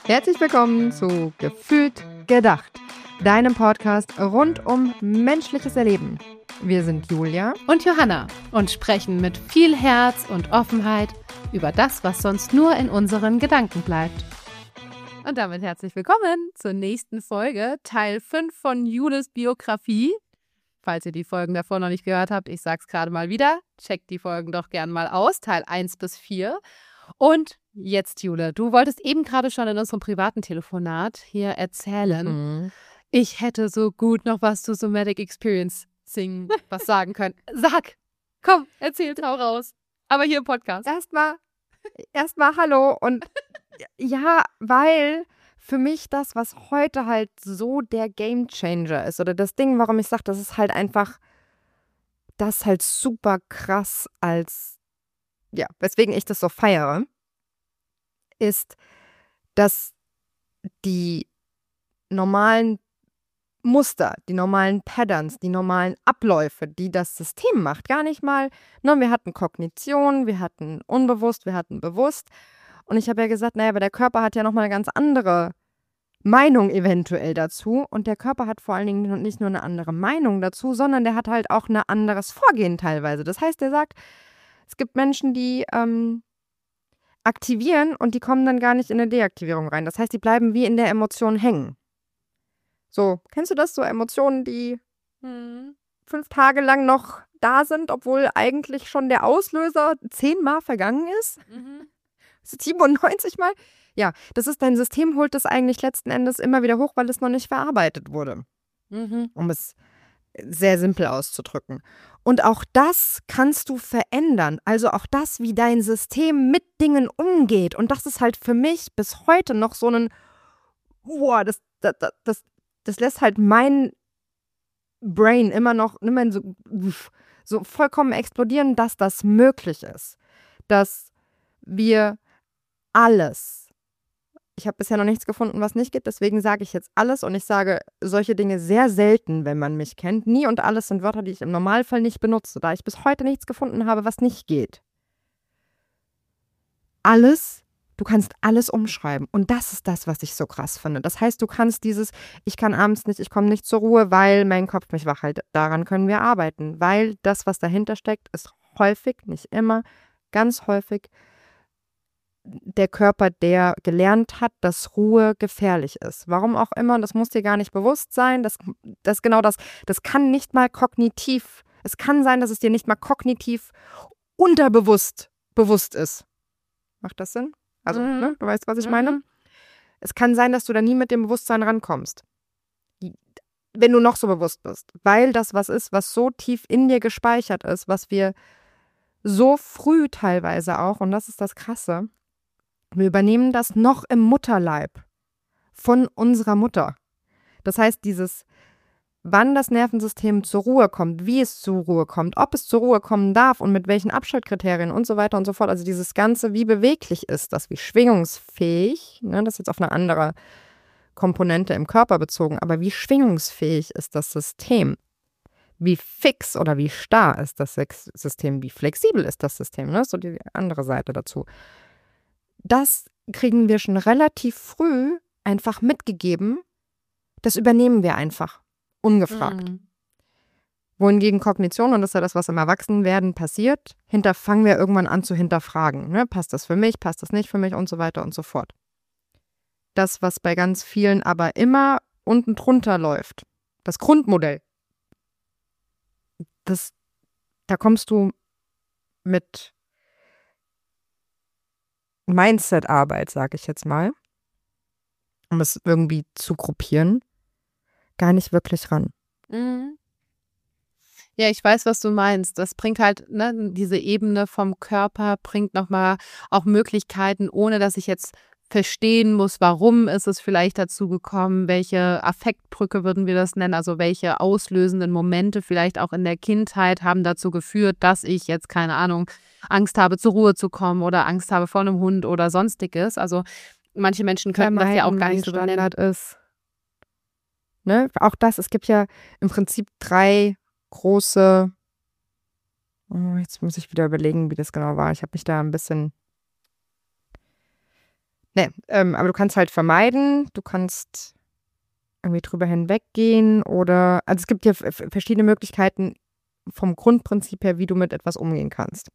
Herzlich willkommen zu Gefühlt gedacht, deinem Podcast rund um menschliches Erleben. Wir sind Julia und Johanna und sprechen mit viel Herz und Offenheit über das, was sonst nur in unseren Gedanken bleibt. Und damit herzlich willkommen zur nächsten Folge, Teil 5 von Julis Biografie. Falls ihr die Folgen davor noch nicht gehört habt, ich sag's gerade mal wieder, checkt die Folgen doch gern mal aus, Teil 1 bis 4. Und jetzt, Jule, du wolltest eben gerade schon in unserem privaten Telefonat hier erzählen, ich hätte so gut noch was zu Somatic Experiencing was sagen können. Sag, komm, erzähl, hau raus. Aber hier im Podcast. Erstmal hallo und ja, weil für mich das, was heute halt so der Gamechanger ist oder das Ding, warum ich sage, das ist halt einfach, das halt super krass weswegen ich das so feiere, ist, dass die normalen Muster, die normalen Patterns, die normalen Abläufe, die das System macht, gar nicht mal, wir hatten Kognition, wir hatten unbewusst, wir hatten bewusst und ich habe ja gesagt, naja, aber der Körper hat ja nochmal eine ganz andere Meinung eventuell dazu und der Körper hat vor allen Dingen nicht nur eine andere Meinung dazu, sondern der hat halt auch ein anderes Vorgehen teilweise. Das heißt, der sagt, es gibt Menschen, die aktivieren und die kommen dann gar nicht in eine Deaktivierung rein. Das heißt, die bleiben wie in der Emotion hängen. So, kennst du das? So Emotionen, die 5 Tage lang noch da sind, obwohl eigentlich schon der Auslöser 10-mal vergangen ist? 97 Mal? Ja, das ist, dein System holt das eigentlich letzten Endes immer wieder hoch, weil es noch nicht verarbeitet wurde. Um es sehr simpel auszudrücken. Und auch das kannst du verändern. Also auch das, wie dein System mit Dingen umgeht. Und das ist halt für mich bis heute noch so ein, das lässt halt mein Brain immer so vollkommen explodieren, dass das möglich ist. Dass wir alles, ich habe bisher noch nichts gefunden, was nicht geht, deswegen sage ich jetzt alles und ich sage solche Dinge sehr selten, wenn man mich kennt. Nie und alles sind Wörter, die ich im Normalfall nicht benutze, da ich bis heute nichts gefunden habe, was nicht geht. Alles, du kannst alles umschreiben und das ist das, was ich so krass finde. Das heißt, du kannst ich kann abends nicht, ich komme nicht zur Ruhe, weil mein Kopf mich wach hält. Daran können wir arbeiten, weil das, was dahinter steckt, ist häufig, nicht immer, ganz häufig der Körper, der gelernt hat, dass Ruhe gefährlich ist. Warum auch immer, das muss dir gar nicht bewusst sein. Das kann nicht mal kognitiv, es kann sein, dass es dir nicht mal kognitiv unterbewusst bewusst ist. Macht das Sinn? Also, du weißt, was ich meine? Es kann sein, dass du da nie mit dem Bewusstsein rankommst. Wenn du noch so bewusst bist. Weil das was ist, was so tief in dir gespeichert ist, was wir so früh teilweise auch, und das ist das Krasse, wir übernehmen das noch im Mutterleib von unserer Mutter. Das heißt, wann das Nervensystem zur Ruhe kommt, wie es zur Ruhe kommt, ob es zur Ruhe kommen darf und mit welchen Abschaltkriterien und so weiter und so fort. Also dieses Ganze, wie beweglich ist das, wie schwingungsfähig, das ist jetzt auf eine andere Komponente im Körper bezogen, aber wie schwingungsfähig ist das System? Wie fix oder wie starr ist das System? Wie flexibel ist das System? So die andere Seite dazu. Das kriegen wir schon relativ früh einfach mitgegeben. Das übernehmen wir einfach, ungefragt. Wohingegen Kognition, und das ist ja das, was im Erwachsenwerden passiert, fangen wir irgendwann an zu hinterfragen. Passt das für mich, passt das nicht für mich und so weiter und so fort. Das, was bei ganz vielen aber immer unten drunter läuft, das Grundmodell, da kommst du mit Mindset-Arbeit, sage ich jetzt mal, um es irgendwie zu gruppieren, gar nicht wirklich ran. Ja, ich weiß, was du meinst. Das bringt halt, diese Ebene vom Körper bringt nochmal auch Möglichkeiten, ohne dass ich jetzt verstehen muss, warum ist es vielleicht dazu gekommen, welche Affektbrücke würden wir das nennen, also welche auslösenden Momente vielleicht auch in der Kindheit haben dazu geführt, dass ich jetzt, keine Ahnung, Angst habe, zur Ruhe zu kommen oder Angst habe vor einem Hund oder sonstiges. Also manche Menschen könnten das ja auch gar nicht so Standard ist. Auch das, es gibt ja im Prinzip 3 große, jetzt muss ich wieder überlegen, wie das genau war. Ich habe mich da ein bisschen, Nee, aber du kannst halt vermeiden, du kannst irgendwie drüber hinweggehen oder, also es gibt ja verschiedene Möglichkeiten vom Grundprinzip her, wie du mit etwas umgehen kannst.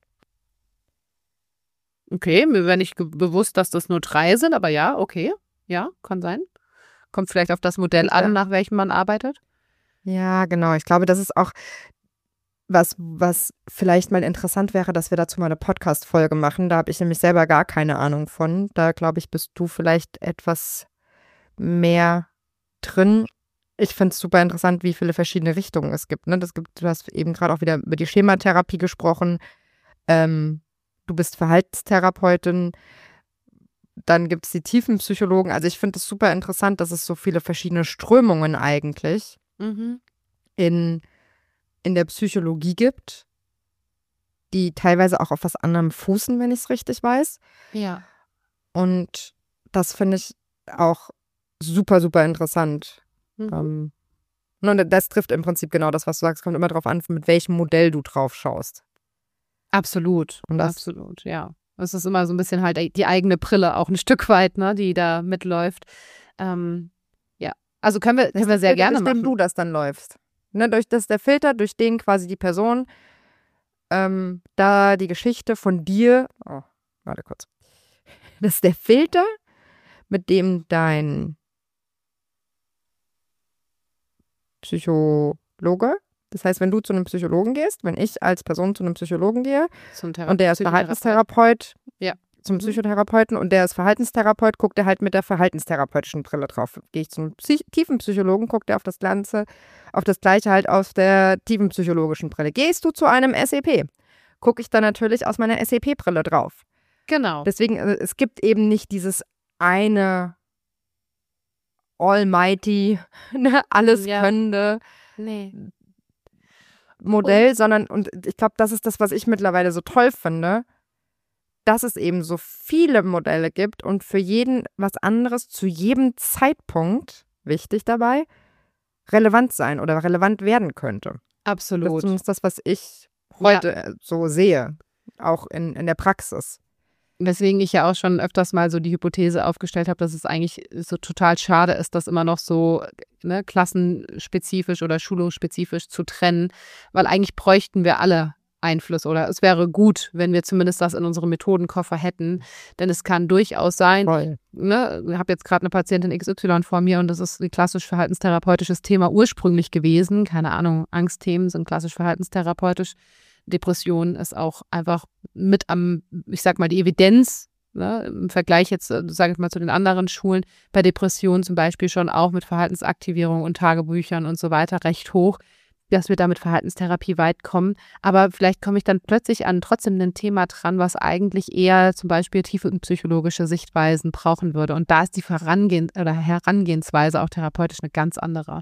Okay, mir wäre nicht bewusst, dass das nur 3 sind, aber ja, okay. Ja, kann sein. Kommt vielleicht auf das Modell an, nach welchem man arbeitet. Ja, genau. Ich glaube, das ist auch was vielleicht mal interessant wäre, dass wir dazu mal eine Podcast-Folge machen. Da habe ich nämlich selber gar keine Ahnung von. Da, glaube ich, bist du vielleicht etwas mehr drin. Ich finde es super interessant, wie viele verschiedene Richtungen es gibt. Ne? Du hast eben gerade auch wieder über die Schematherapie gesprochen. Du bist Verhaltenstherapeutin. Dann gibt es die Tiefenpsychologen. Also ich finde es super interessant, dass es so viele verschiedene Strömungen eigentlich in der Psychologie gibt, die teilweise auch auf was anderem fußen, wenn ich es richtig weiß. Ja. Und das finde ich auch super, super interessant. Und das trifft im Prinzip genau das, was du sagst. Kommt immer darauf an, mit welchem Modell du drauf schaust. Absolut. Absolut, ja. Es ist immer so ein bisschen halt die eigene Brille auch ein Stück weit, ne, die da mitläuft. Ja, also können wir sehr gerne machen. Durch den du das dann läufst. Ne, das ist der Filter, durch den quasi die Person da die Geschichte von dir, warte kurz. Das ist der Filter, mit dem dein Psychologe, das heißt, wenn du zu einem Psychologen gehst, wenn ich als Person zu einem Psychologen gehe und der ist Verhaltenstherapeut, zum Psychotherapeuten und der ist Verhaltenstherapeut, guckt er halt mit der verhaltenstherapeutischen Brille drauf. Gehe ich zum Tiefenpsychologen, guckt er auf das Gleiche halt aus der tiefenpsychologischen Brille. Gehst du zu einem SEP, gucke ich dann natürlich aus meiner SEP-Brille drauf. Genau. Deswegen, es gibt eben nicht dieses eine Almighty, ne, alles könnende Modell, sondern, und ich glaube, das ist das, was ich mittlerweile so toll finde, dass es eben so viele Modelle gibt und für jeden was anderes zu jedem Zeitpunkt, wichtig dabei, relevant sein oder relevant werden könnte. Absolut. Das ist zumindest das, was ich heute so sehe, auch in der Praxis. Weswegen ich ja auch schon öfters mal so die Hypothese aufgestellt habe, dass es eigentlich so total schade ist, das immer noch so klassenspezifisch oder schulungsspezifisch zu trennen, weil eigentlich bräuchten wir alle Einfluss oder es wäre gut, wenn wir zumindest das in unserem Methodenkoffer hätten, denn es kann durchaus sein, ich habe jetzt gerade eine Patientin XY vor mir und das ist ein klassisch verhaltenstherapeutisches Thema ursprünglich gewesen, keine Ahnung, Angstthemen sind klassisch verhaltenstherapeutisch, Depression ist auch einfach mit ich sag mal, die Evidenz, ne, im Vergleich jetzt, sage ich mal, zu den anderen Schulen, bei Depressionen zum Beispiel schon auch mit Verhaltensaktivierung und Tagebüchern und so weiter recht hoch, dass wir da mit Verhaltenstherapie weit kommen. Aber vielleicht komme ich dann plötzlich an trotzdem ein Thema dran, was eigentlich eher zum Beispiel tiefenpsychologische Sichtweisen brauchen würde. Und da ist die Herangehensweise auch therapeutisch eine ganz andere.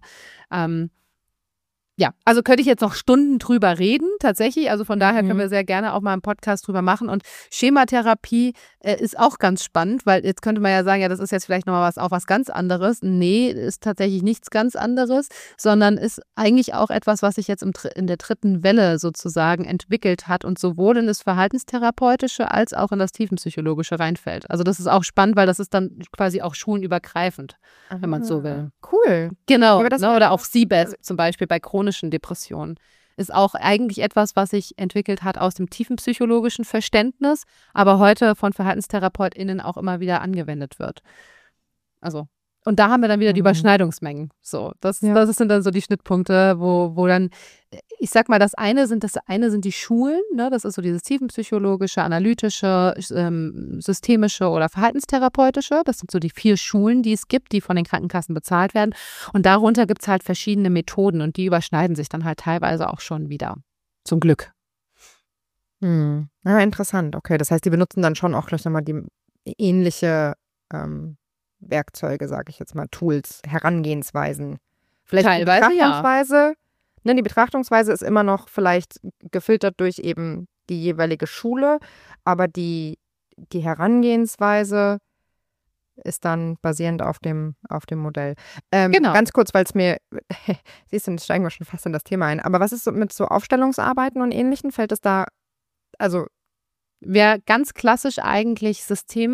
Ja, also könnte ich jetzt noch Stunden drüber reden, tatsächlich. Also von daher können wir sehr gerne auch mal einen Podcast drüber machen. Und Schematherapie ist auch ganz spannend, weil jetzt könnte man ja sagen, ja, das ist jetzt vielleicht nochmal was ganz anderes. Nee, ist tatsächlich nichts ganz anderes, sondern ist eigentlich auch etwas, was sich jetzt in der dritten Welle sozusagen entwickelt hat und sowohl in das Verhaltenstherapeutische als auch in das Tiefenpsychologische reinfällt. Also das ist auch spannend, weil das ist dann quasi auch schulenübergreifend, wenn man es so will. Cool. Genau, oder auch CBES zum Beispiel bei chronischen Depressionen. Ist auch eigentlich etwas, was sich entwickelt hat aus dem tiefenpsychologischen Verständnis, aber heute von VerhaltenstherapeutInnen auch immer wieder angewendet wird. Also, und da haben wir dann wieder die Überschneidungsmengen. So, das sind dann so die Schnittpunkte, wo dann, ich sag mal, das eine sind die Schulen, ne? Das ist so dieses tiefenpsychologische, analytische, systemische oder verhaltenstherapeutische. Das sind so die 4 Schulen, die es gibt, die von den Krankenkassen bezahlt werden. Und darunter gibt es halt verschiedene Methoden und die überschneiden sich dann halt teilweise auch schon wieder. Zum Glück. Ja, interessant. Okay, das heißt, die benutzen dann schon auch gleich nochmal die ähnliche Werkzeuge, sage ich jetzt mal, Tools, Herangehensweisen. Vielleicht teilweise, die Betrachtungsweise, ne, die Betrachtungsweise ist immer noch vielleicht gefiltert durch eben die jeweilige Schule, aber die Herangehensweise ist dann basierend auf dem Modell. Genau. Ganz kurz, weil es mir, siehst du, jetzt steigen wir schon fast in das Thema ein, aber was ist so mit so Aufstellungsarbeiten und Ähnlichem? Fällt es da, also wäre ganz klassisch eigentlich systemisch.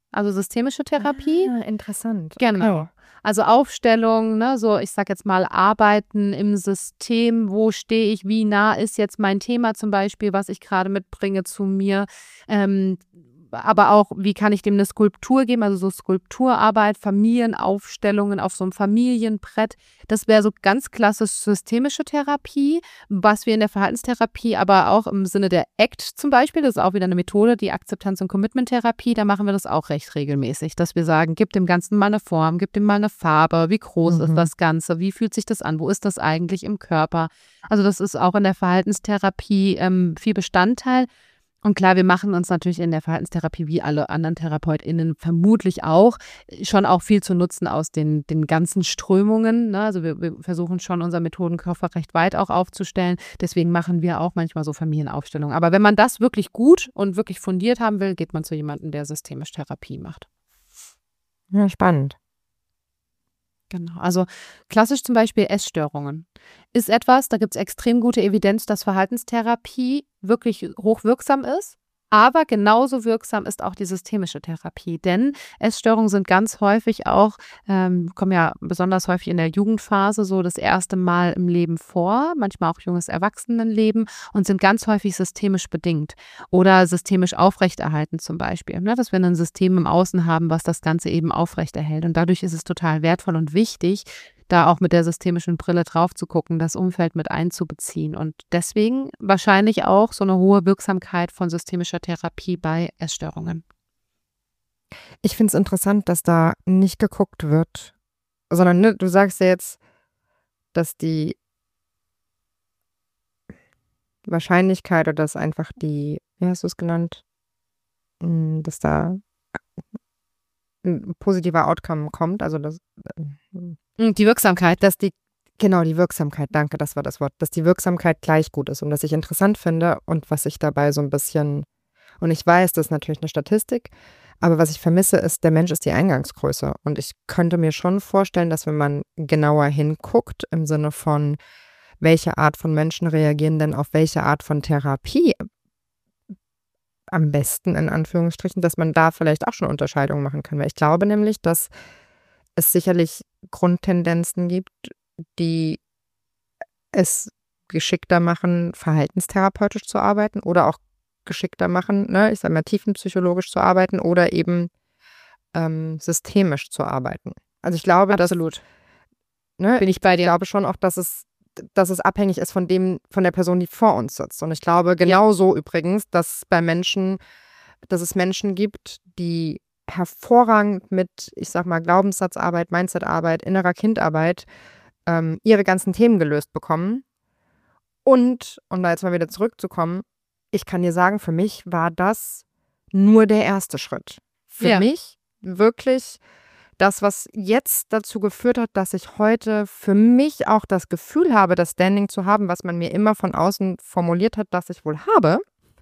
also systemische Therapie. Interessant. Genau. Okay. Also Aufstellung, ne, so ich sag jetzt mal Arbeiten im System, wo stehe ich, wie nah ist jetzt mein Thema zum Beispiel, was ich gerade mitbringe zu mir, aber auch, wie kann ich dem eine Skulptur geben, also so Skulpturarbeit, Familienaufstellungen auf so einem Familienbrett, das wäre so ganz klassisch systemische Therapie, was wir in der Verhaltenstherapie, aber auch im Sinne der ACT zum Beispiel, das ist auch wieder eine Methode, die Akzeptanz- und Commitment-Therapie, da machen wir das auch recht regelmäßig, dass wir sagen, gib dem Ganzen mal eine Form, gib dem mal eine Farbe, wie groß ist das Ganze, wie fühlt sich das an, wo ist das eigentlich im Körper? Also das ist auch in der Verhaltenstherapie viel Bestandteil. Und klar, wir machen uns natürlich in der Verhaltenstherapie wie alle anderen TherapeutInnen vermutlich auch schon auch viel zu nutzen aus den ganzen Strömungen. Ne? Also wir versuchen schon unser Methodenkoffer recht weit auch aufzustellen. Deswegen machen wir auch manchmal so Familienaufstellungen. Aber wenn man das wirklich gut und wirklich fundiert haben will, geht man zu jemandem, der systemisch Therapie macht. Ja, spannend. Genau, also klassisch zum Beispiel Essstörungen ist etwas, da gibt es extrem gute Evidenz, dass Verhaltenstherapie wirklich hochwirksam ist, aber genauso wirksam ist auch die systemische Therapie, denn Essstörungen sind ganz häufig auch, kommen ja besonders häufig in der Jugendphase so das erste Mal im Leben vor, manchmal auch junges Erwachsenenleben und sind ganz häufig systemisch bedingt oder systemisch aufrechterhalten zum Beispiel, ne? Dass wir ein System im Außen haben, was das Ganze eben aufrechterhält und dadurch ist es total wertvoll und wichtig, da auch mit der systemischen Brille drauf zu gucken, das Umfeld mit einzubeziehen. Und deswegen wahrscheinlich auch so eine hohe Wirksamkeit von systemischer Therapie bei Essstörungen. Ich finde es interessant, dass da nicht geguckt wird, sondern ne, du sagst ja jetzt, dass die Wahrscheinlichkeit oder dass einfach die, wie hast du es genannt, dass da ein positiver Outcome kommt, also das Die Wirksamkeit. dass die Wirksamkeit, danke, das war das Wort, dass die Wirksamkeit gleich gut ist und was ich interessant finde und was ich dabei so ein bisschen, und ich weiß, das ist natürlich eine Statistik, aber was ich vermisse ist, der Mensch ist die Eingangsgröße und ich könnte mir schon vorstellen, dass wenn man genauer hinguckt, im Sinne von, welche Art von Menschen reagieren denn auf welche Art von Therapie am besten, in Anführungsstrichen, dass man da vielleicht auch schon Unterscheidungen machen kann, weil ich glaube nämlich, dass es sicherlich Grundtendenzen gibt, die es geschickter machen, verhaltenstherapeutisch zu arbeiten oder auch geschickter machen, ne, ich sage mal tiefenpsychologisch zu arbeiten oder eben systemisch zu arbeiten. Also ich glaube, Absolut. Ne, Bin ich bei dir. Ich glaube schon auch, dass es abhängig ist von der Person, die vor uns sitzt. Und ich glaube genauso übrigens, dass es Menschen gibt, die hervorragend mit, ich sag mal, Glaubenssatzarbeit, Mindsetarbeit, innerer Kindarbeit ihre ganzen Themen gelöst bekommen. Und, um da jetzt mal wieder zurückzukommen, ich kann dir sagen, für mich war das nur der erste Schritt. Für mich wirklich das, was jetzt dazu geführt hat, dass ich heute für mich auch das Gefühl habe, das Standing zu haben, was man mir immer von außen formuliert hat, dass ich wohl habe,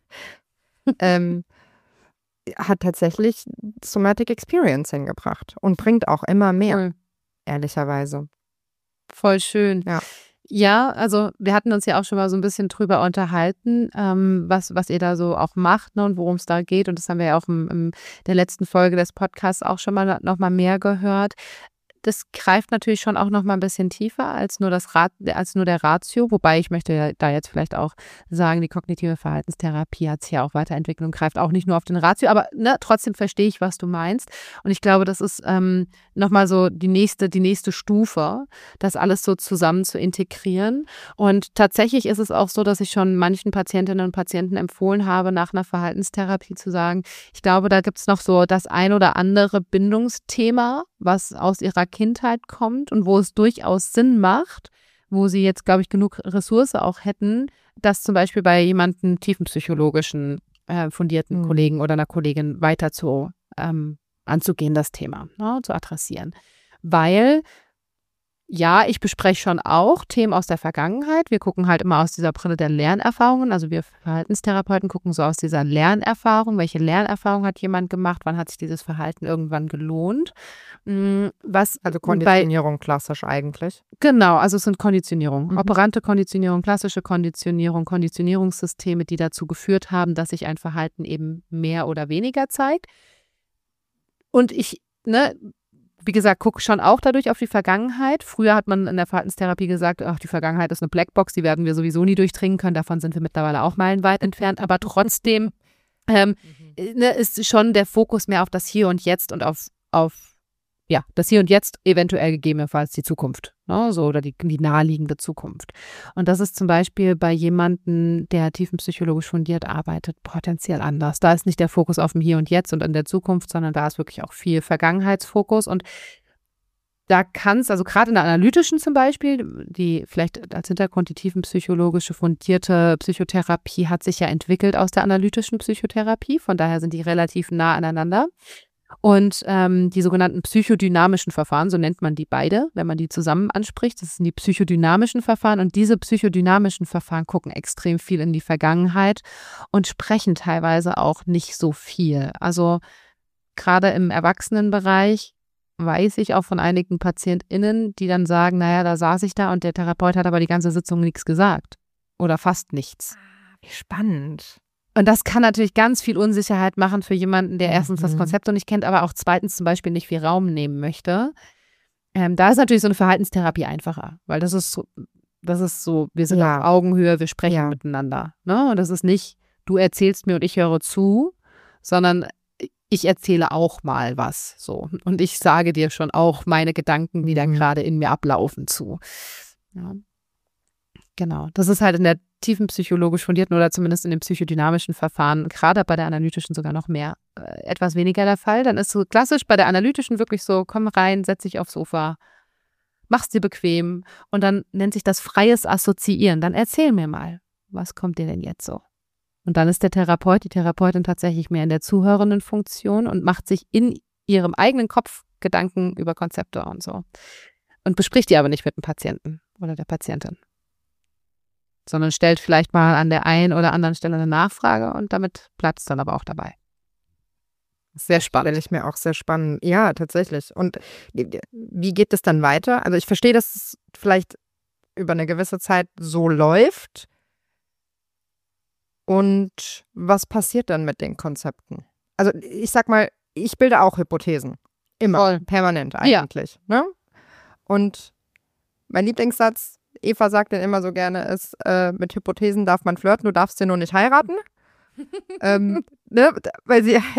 hat tatsächlich Somatic Experiencing gebracht und bringt auch immer mehr, ehrlicherweise. Voll schön. Ja. Ja, also wir hatten uns ja auch schon mal so ein bisschen drüber unterhalten, was ihr da so auch macht, ne, und worum es da geht. Und das haben wir ja auch in der letzten Folge des Podcasts auch schon mal noch mal mehr gehört. Das greift natürlich schon auch noch mal ein bisschen tiefer als nur der Ratio, wobei ich möchte ja da jetzt vielleicht auch sagen, die kognitive Verhaltenstherapie hat sich ja auch weiterentwickelt und greift auch nicht nur auf den Ratio, aber ne, trotzdem verstehe ich, was du meinst. Und ich glaube, das ist noch mal so die nächste Stufe, das alles so zusammen zu integrieren. Und tatsächlich ist es auch so, dass ich schon manchen Patientinnen und Patienten empfohlen habe, nach einer Verhaltenstherapie zu sagen, ich glaube, da gibt es noch so das ein oder andere Bindungsthema, was aus ihrer Kindheit kommt und wo es durchaus Sinn macht, wo sie jetzt, glaube ich, genug Ressource auch hätten, das zum Beispiel bei jemandem tiefenpsychologischen, fundierten Kollegen oder einer Kollegin weiter anzugehen, das Thema, ne, zu adressieren. Weil, ja, ich bespreche schon auch Themen aus der Vergangenheit. Wir gucken halt immer aus dieser Brille der Lernerfahrungen. Also wir Verhaltenstherapeuten gucken so aus dieser Lernerfahrung. Welche Lernerfahrung hat jemand gemacht? Wann hat sich dieses Verhalten irgendwann gelohnt? Also Konditionierung klassisch eigentlich. Genau, also es sind Konditionierung. Operante Konditionierung, klassische Konditionierung, Konditionierungssysteme, die dazu geführt haben, dass sich ein Verhalten eben mehr oder weniger zeigt. Und ich, wie gesagt, gucke schon auch dadurch auf die Vergangenheit. Früher hat man in der Verhaltenstherapie gesagt, ach, die Vergangenheit ist eine Blackbox, die werden wir sowieso nie durchdringen können. Davon sind wir mittlerweile auch meilenweit entfernt. Aber trotzdem ist schon der Fokus mehr auf das Hier und Jetzt und auf das Hier und Jetzt, eventuell gegebenenfalls die Zukunft, ne? So, oder die naheliegende Zukunft. Und das ist zum Beispiel bei jemandem, der tiefenpsychologisch fundiert arbeitet, potenziell anders. Da ist nicht der Fokus auf dem Hier und Jetzt und in der Zukunft, sondern da ist wirklich auch viel Vergangenheitsfokus. Und da kann es, also gerade in der analytischen zum Beispiel, die vielleicht als Hintergrund die tiefenpsychologische fundierte Psychotherapie hat sich ja entwickelt aus der analytischen Psychotherapie. Von daher sind die relativ nah aneinander. Und die sogenannten psychodynamischen Verfahren, so nennt man die beide, wenn man die zusammen anspricht, das sind die psychodynamischen Verfahren. Und diese psychodynamischen Verfahren gucken extrem viel in die Vergangenheit und sprechen teilweise auch nicht so viel. Also gerade im Erwachsenenbereich weiß ich auch von einigen PatientInnen, die dann sagen, naja, da saß ich da und der Therapeut hat aber die ganze Sitzung nichts gesagt oder fast nichts. Wie spannend. Und das kann natürlich ganz viel Unsicherheit machen für jemanden, der erstens das Konzept noch nicht kennt, aber auch zweitens zum Beispiel nicht viel Raum nehmen möchte. Da ist natürlich so eine Verhaltenstherapie einfacher, weil das ist so, wir sind auf Augenhöhe, wir sprechen miteinander. Ne? Und das ist nicht, du erzählst mir und ich höre zu, sondern ich erzähle auch mal was. So. Und ich sage dir schon auch meine Gedanken, die da gerade in mir ablaufen, zu. Ja. Genau. Das ist halt in der tiefenpsychologisch fundierten oder zumindest in den psychodynamischen Verfahren, gerade bei der analytischen sogar noch mehr, etwas weniger der Fall. Dann ist so klassisch bei der analytischen wirklich so, komm rein, setz dich aufs Sofa, mach's dir bequem und dann nennt sich das freies Assoziieren. Dann erzähl mir mal, was kommt dir denn jetzt so? Und dann ist der Therapeut, die Therapeutin tatsächlich mehr in der zuhörenden Funktion und macht sich in ihrem eigenen Kopf Gedanken über Konzepte und so. Und bespricht die aber nicht mit dem Patienten oder der Patientin, sondern stellt vielleicht mal an der einen oder anderen Stelle eine Nachfrage und damit bleibt es dann aber auch dabei. Sehr spannend. Stelle ich mir auch sehr spannend. Ja, tatsächlich. Und wie geht es dann weiter? Also ich verstehe, dass es vielleicht über eine gewisse Zeit so läuft. Und was passiert dann mit den Konzepten? Also ich sag mal, ich bilde auch Hypothesen. Immer. Voll. Permanent eigentlich. Ja. Ne? Und mein Lieblingssatz, Eva sagt den immer so gerne, ist, mit Hypothesen darf man flirten, du darfst sie nur nicht heiraten. Ne? Weil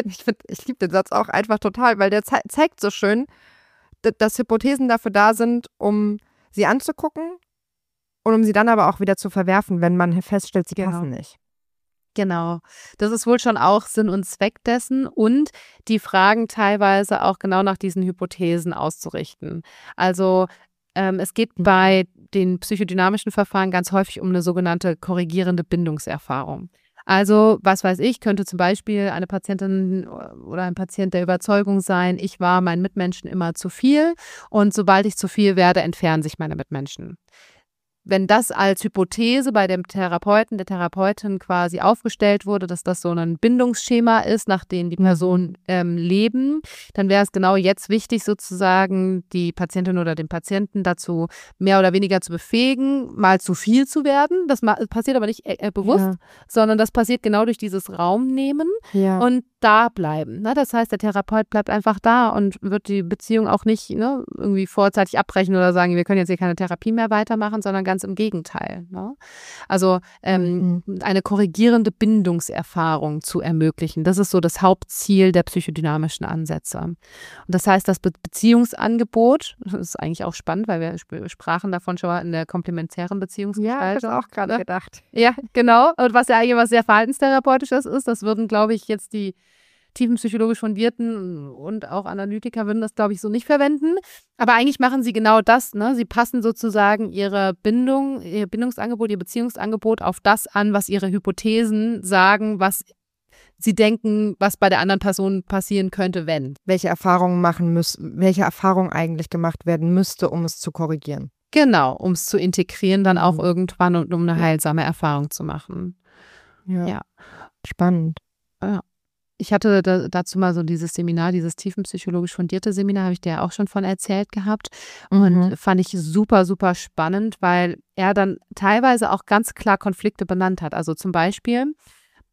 ich liebe den Satz auch einfach total, weil der zeigt so schön, dass Hypothesen dafür da sind, um sie anzugucken und um sie dann aber auch wieder zu verwerfen, wenn man feststellt, sie passen nicht. Genau. Das ist wohl schon auch Sinn und Zweck dessen und die Fragen teilweise auch genau nach diesen Hypothesen auszurichten. Also es geht bei den psychodynamischen Verfahren ganz häufig um eine sogenannte korrigierende Bindungserfahrung. Also, was weiß ich, könnte zum Beispiel eine Patientin oder ein Patient der Überzeugung sein, ich war meinen Mitmenschen immer zu viel und sobald ich zu viel werde, entfernen sich meine Mitmenschen. Wenn das als Hypothese bei dem Therapeuten, der Therapeutin quasi aufgestellt wurde, dass das so ein Bindungsschema ist, nach dem die Personen leben, dann wäre es genau jetzt wichtig, sozusagen die Patientin oder den Patienten dazu mehr oder weniger zu befähigen, mal zu viel zu werden. Das passiert aber nicht bewusst, sondern das passiert genau durch dieses Raumnehmen und da bleiben. Ne? Das heißt, der Therapeut bleibt einfach da und wird die Beziehung auch nicht irgendwie vorzeitig abbrechen oder sagen, wir können jetzt hier keine Therapie mehr weitermachen, sondern ganz im Gegenteil. Ne? Also eine korrigierende Bindungserfahrung zu ermöglichen. Das ist so das Hauptziel der psychodynamischen Ansätze. Und das heißt, das Beziehungsangebot, das ist eigentlich auch spannend, weil wir sprachen davon schon mal in der komplementären Beziehungsgestaltung. Ja, ich habe auch gerade gedacht. Ja, genau. Und was ja eigentlich was sehr Verhaltenstherapeutisches ist, das würden, glaube ich, jetzt die tiefenpsychologisch Fundierten und auch Analytiker würden das, glaube ich, so nicht verwenden. Aber eigentlich machen sie genau das. Ne? Sie passen sozusagen ihr Bindungsangebot, ihr Beziehungsangebot auf das an, was ihre Hypothesen sagen, was sie denken, was bei der anderen Person passieren könnte, wenn. Welche Erfahrungen welche Erfahrung eigentlich gemacht werden müsste, um es zu korrigieren. Genau, um es zu integrieren dann auch irgendwann und um eine heilsame Erfahrung zu machen. Ja. Spannend. Ja. Ich hatte dazu mal so dieses Seminar, dieses tiefenpsychologisch fundierte Seminar, habe ich dir ja auch schon von erzählt gehabt und fand ich super, super spannend, weil er dann teilweise auch ganz klar Konflikte benannt hat. Also zum Beispiel,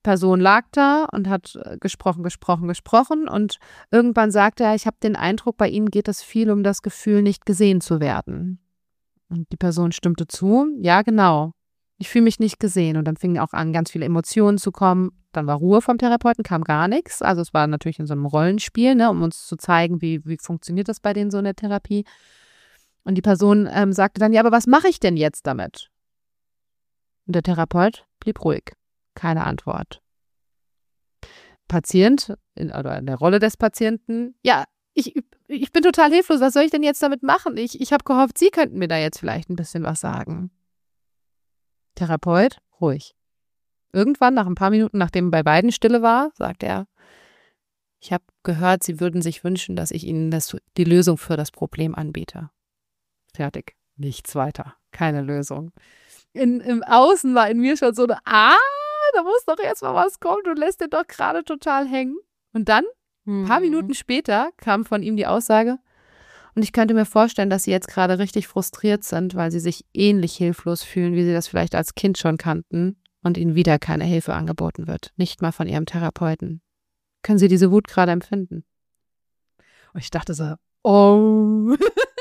Person lag da und hat gesprochen und irgendwann sagte er, ich habe den Eindruck, bei Ihnen geht es viel um das Gefühl, nicht gesehen zu werden. Und die Person stimmte zu, ja genau, ich fühle mich nicht gesehen. Und dann fingen auch an, ganz viele Emotionen zu kommen. Dann war Ruhe vom Therapeuten, kam gar nichts. Also es war natürlich in so einem Rollenspiel, ne, um uns zu zeigen, wie funktioniert das bei denen so in der Therapie. Und die Person sagte dann, ja, aber was mache ich denn jetzt damit? Und der Therapeut blieb ruhig. Keine Antwort. Patient, oder in der Rolle des Patienten, ja, ich bin total hilflos. Was soll ich denn jetzt damit machen? Ich habe gehofft, Sie könnten mir da jetzt vielleicht ein bisschen was sagen. Therapeut, ruhig. Irgendwann, nach ein paar Minuten, nachdem bei beiden Stille war, sagt er, ich habe gehört, Sie würden sich wünschen, dass ich Ihnen die Lösung für das Problem anbiete. Fertig. Nichts weiter. Keine Lösung. Im Außen war in mir schon so eine, da muss doch jetzt mal was kommen, du lässt den doch gerade total hängen. Und dann, ein paar Minuten später, kam von ihm die Aussage, und ich könnte mir vorstellen, dass Sie jetzt gerade richtig frustriert sind, weil Sie sich ähnlich hilflos fühlen, wie Sie das vielleicht als Kind schon kannten und Ihnen wieder keine Hilfe angeboten wird. Nicht mal von Ihrem Therapeuten. Können Sie diese Wut gerade empfinden? Und ich dachte so, oh.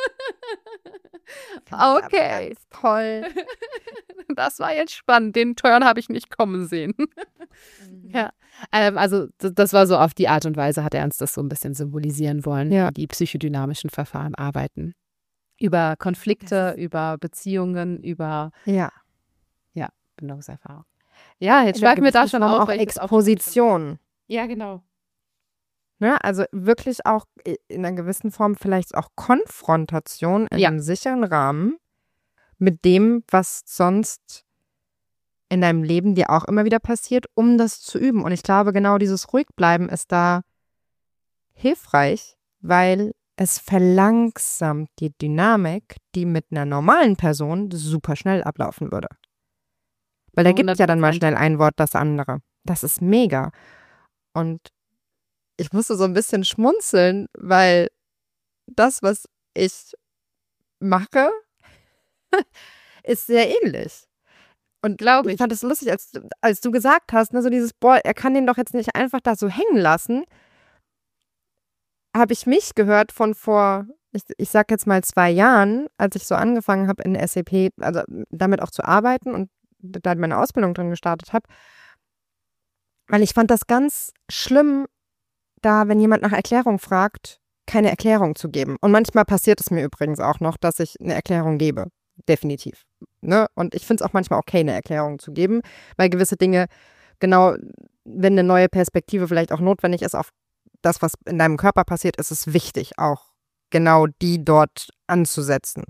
Okay, toll. Das war jetzt spannend. Den Turn habe ich nicht kommen sehen. Ja, also das war so auf die Art und Weise, hat er uns das so ein bisschen symbolisieren wollen, wie die psychodynamischen Verfahren arbeiten. Über Konflikte, über Beziehungen, über Bindungserfahrung. Ja, jetzt schweifen wir da schon auf. Auch Exposition. Ja, genau. Ne, also wirklich auch in einer gewissen Form vielleicht auch Konfrontation in einem sicheren Rahmen mit dem, was sonst in deinem Leben dir auch immer wieder passiert, um das zu üben. Und ich glaube, genau dieses Ruhigbleiben ist da hilfreich, weil es verlangsamt die Dynamik, die mit einer normalen Person super schnell ablaufen würde. Weil da gibt es ja dann mal schnell ein Wort das andere. Das ist mega. Und ich musste so ein bisschen schmunzeln, weil das, was ich mache, ist sehr ähnlich. Und ich fand es lustig, als du gesagt hast, ne, so dieses, boah, er kann den doch jetzt nicht einfach da so hängen lassen, habe ich mich gehört von vor, ich sag jetzt mal 2 Jahren, als ich so angefangen habe in SAP, also damit auch zu arbeiten und da meine Ausbildung drin gestartet habe, weil ich fand das ganz schlimm, da, wenn jemand nach Erklärung fragt, keine Erklärung zu geben. Und manchmal passiert es mir übrigens auch noch, dass ich eine Erklärung gebe. Definitiv. Ne? Und ich finde es auch manchmal okay, eine Erklärung zu geben, weil gewisse Dinge, genau, wenn eine neue Perspektive vielleicht auch notwendig ist auf das, was in deinem Körper passiert, ist es wichtig, auch genau die dort anzusetzen.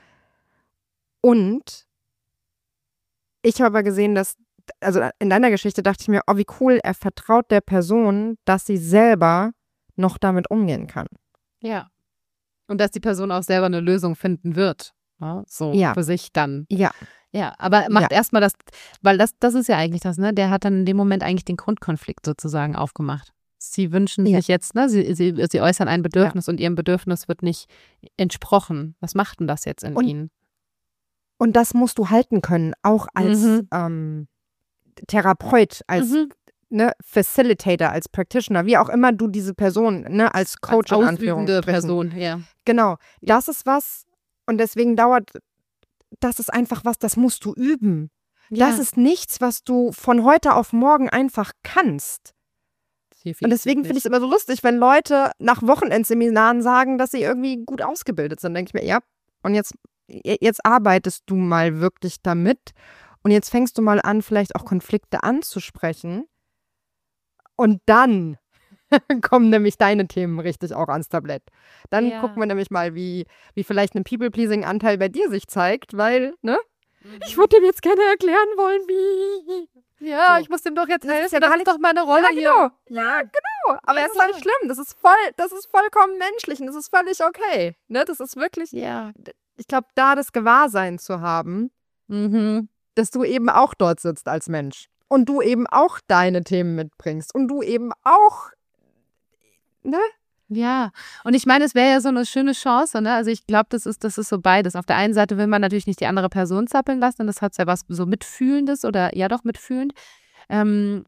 Und ich habe aber gesehen, dass, also in deiner Geschichte dachte ich mir, oh, wie cool, er vertraut der Person, dass sie selber noch damit umgehen kann. Ja. Und dass die Person auch selber eine Lösung finden wird. Ja, so für sich dann. Ja. Ja, aber macht erstmal das, weil das ist ja eigentlich das, ne? Der hat dann in dem Moment eigentlich den Grundkonflikt sozusagen aufgemacht. Sie wünschen sich jetzt, ne? Sie äußern ein Bedürfnis und ihrem Bedürfnis wird nicht entsprochen. Was macht denn das jetzt in ihnen? Und das musst du halten können, auch als Therapeut, als Facilitator, als Practitioner, wie auch immer du diese Person, ne, als Coach als in Anführungsstrichen. Person, ja. Genau, das ist was und deswegen das ist einfach was, das musst du üben. Ja. Das ist nichts, was du von heute auf morgen einfach kannst. Und deswegen finde ich es immer so lustig, wenn Leute nach Wochenendseminaren sagen, dass sie irgendwie gut ausgebildet sind. Denke ich mir, ja, und jetzt arbeitest du mal wirklich damit und jetzt fängst du mal an, vielleicht auch Konflikte anzusprechen und dann kommen nämlich deine Themen richtig auch ans Tablett. Dann gucken wir nämlich mal, wie vielleicht ein People-Pleasing-Anteil bei dir sich zeigt, weil, ne? Ich würde dem jetzt gerne erklären wollen, wie. Ja, so. Ich muss dem doch jetzt helfen, das ist doch meine Rolle hier. Ja, genau. Aber es ist doch nicht schlimm. Das ist vollkommen menschlich und das ist völlig okay. Ne? Das ist wirklich, ich glaube, da das Gewahrsein zu haben, dass du eben auch dort sitzt als Mensch und du eben auch deine Themen mitbringst und du eben auch, ne? Ja, und ich meine, es wäre ja so eine schöne Chance, ne? Also ich glaube, das ist so beides. Auf der einen Seite will man natürlich nicht die andere Person zappeln lassen und das hat ja was so Mitfühlendes oder ja doch mitfühlend.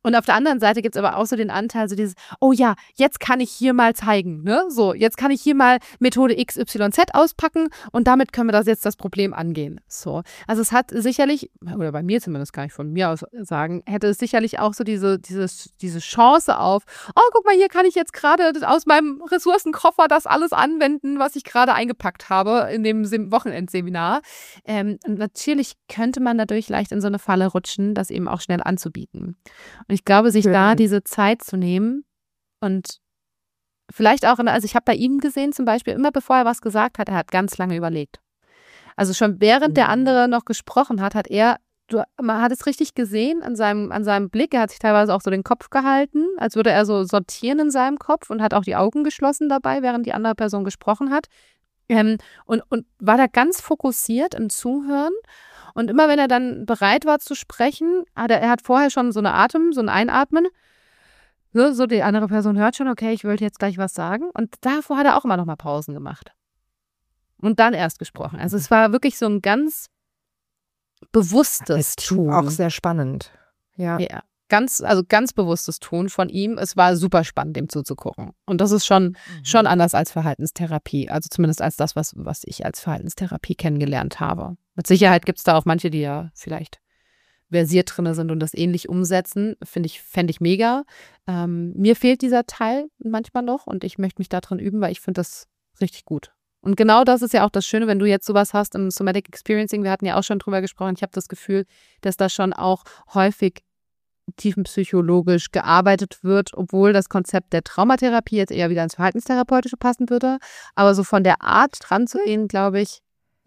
Und auf der anderen Seite gibt es aber auch so den Anteil, so dieses, oh ja, jetzt kann ich hier mal zeigen, ne? So, jetzt kann ich hier mal Methode XYZ auspacken und damit können wir das Problem angehen. So. Also es hat sicherlich, oder bei mir zumindest, kann ich von mir aus sagen, hätte es sicherlich auch so diese Chance auf, oh, guck mal, hier kann ich jetzt gerade aus meinem Ressourcenkoffer das alles anwenden, was ich gerade eingepackt habe in dem Wochenendseminar. Und natürlich könnte man dadurch leicht in so eine Falle rutschen, das eben auch schnell anzubieten. Und ich glaube, sich da diese Zeit zu nehmen und vielleicht auch, also ich habe bei ihm gesehen zum Beispiel, immer bevor er was gesagt hat, er hat ganz lange überlegt. Also schon während der andere noch gesprochen hat, man hat es richtig gesehen an seinem Blick, er hat sich teilweise auch so den Kopf gehalten, als würde er so sortieren in seinem Kopf und hat auch die Augen geschlossen dabei, während die andere Person gesprochen hat. Und war da ganz fokussiert im Zuhören. Und immer wenn er dann bereit war zu sprechen, er hat vorher schon so ein Einatmen. So die andere Person hört schon, okay, ich wollte jetzt gleich was sagen. Und davor hat er auch immer noch mal Pausen gemacht. Und dann erst gesprochen. Also es war wirklich so ein ganz bewusstes Tun. Auch sehr spannend. Ja. Ganz bewusstes Tun von ihm. Es war super spannend, dem zuzugucken. Und das ist schon anders als Verhaltenstherapie. Also zumindest als das, was ich als Verhaltenstherapie kennengelernt habe. Mit Sicherheit gibt es da auch manche, die ja vielleicht versiert drin sind und das ähnlich umsetzen. Fände ich mega. Mir fehlt dieser Teil manchmal noch und ich möchte mich da drin üben, weil ich finde das richtig gut. Und genau das ist ja auch das Schöne, wenn du jetzt sowas hast im Somatic Experiencing. Wir hatten ja auch schon drüber gesprochen. Ich habe das Gefühl, dass da schon auch häufig tiefenpsychologisch gearbeitet wird, obwohl das Konzept der Traumatherapie jetzt eher wieder ins Verhaltenstherapeutische passen würde. Aber so von der Art dran zu gehen, glaube ich,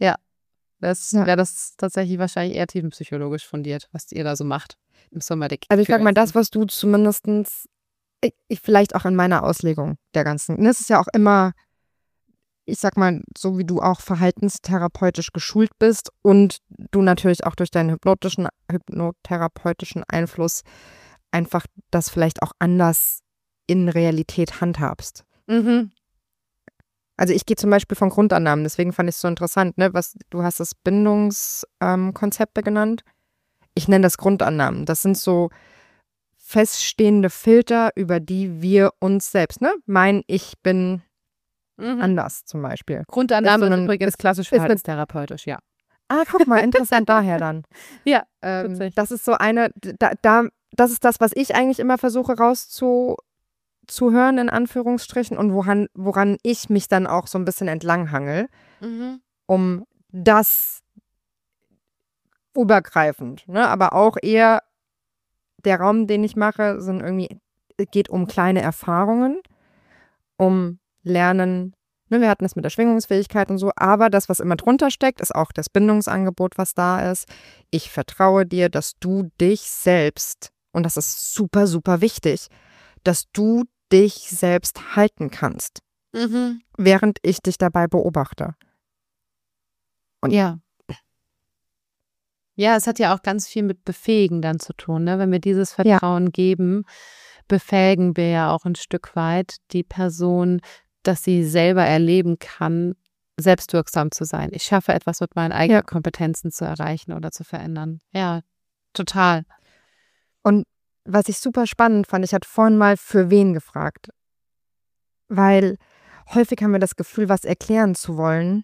wäre das tatsächlich wahrscheinlich eher tiefenpsychologisch fundiert, was ihr da so macht im Somatic. Also ich sag mal, das, was du zumindest, vielleicht auch in meiner Auslegung der ganzen, das ist ja auch immer, ich sag mal, so wie du auch verhaltenstherapeutisch geschult bist und du natürlich auch durch deinen hypnotherapeutischen Einfluss einfach das vielleicht auch anders in Realität handhabst. Mhm. Also ich gehe zum Beispiel von Grundannahmen, deswegen fand ich es so interessant, ne? Du hast das Bindungskonzepte genannt. Ich nenne das Grundannahmen. Das sind so feststehende Filter, über die wir uns selbst, ne? Ich bin anders zum Beispiel. Grundannahme ist übrigens klassisch verhaltenstherapeutisch, ja. Ah, guck mal, interessant daher dann. Ja, das ist so eine, das ist das, was ich eigentlich immer versuche rauszuhören, in Anführungsstrichen, und woran ich mich dann auch so ein bisschen entlanghangel, um das übergreifend, ne? Aber auch eher der Raum, den ich mache, geht um kleine Erfahrungen, um Lernen, ne, wir hatten es mit der Schwingungsfähigkeit und so, aber das, was immer drunter steckt, ist auch das Bindungsangebot, was da ist. Ich vertraue dir, dass du dich selbst, und das ist super, super wichtig, dass du dich selbst halten kannst, während ich dich dabei beobachte. Und ja, es hat ja auch ganz viel mit Befähigen dann zu tun, ne? Wenn wir dieses Vertrauen geben, befähigen wir ja auch ein Stück weit die Person, dass sie selber erleben kann, selbstwirksam zu sein. Ich schaffe etwas mit meinen eigenen Kompetenzen zu erreichen oder zu verändern. Ja, total. Und was ich super spannend fand, ich hatte vorhin mal für wen gefragt, weil häufig haben wir das Gefühl, was erklären zu wollen.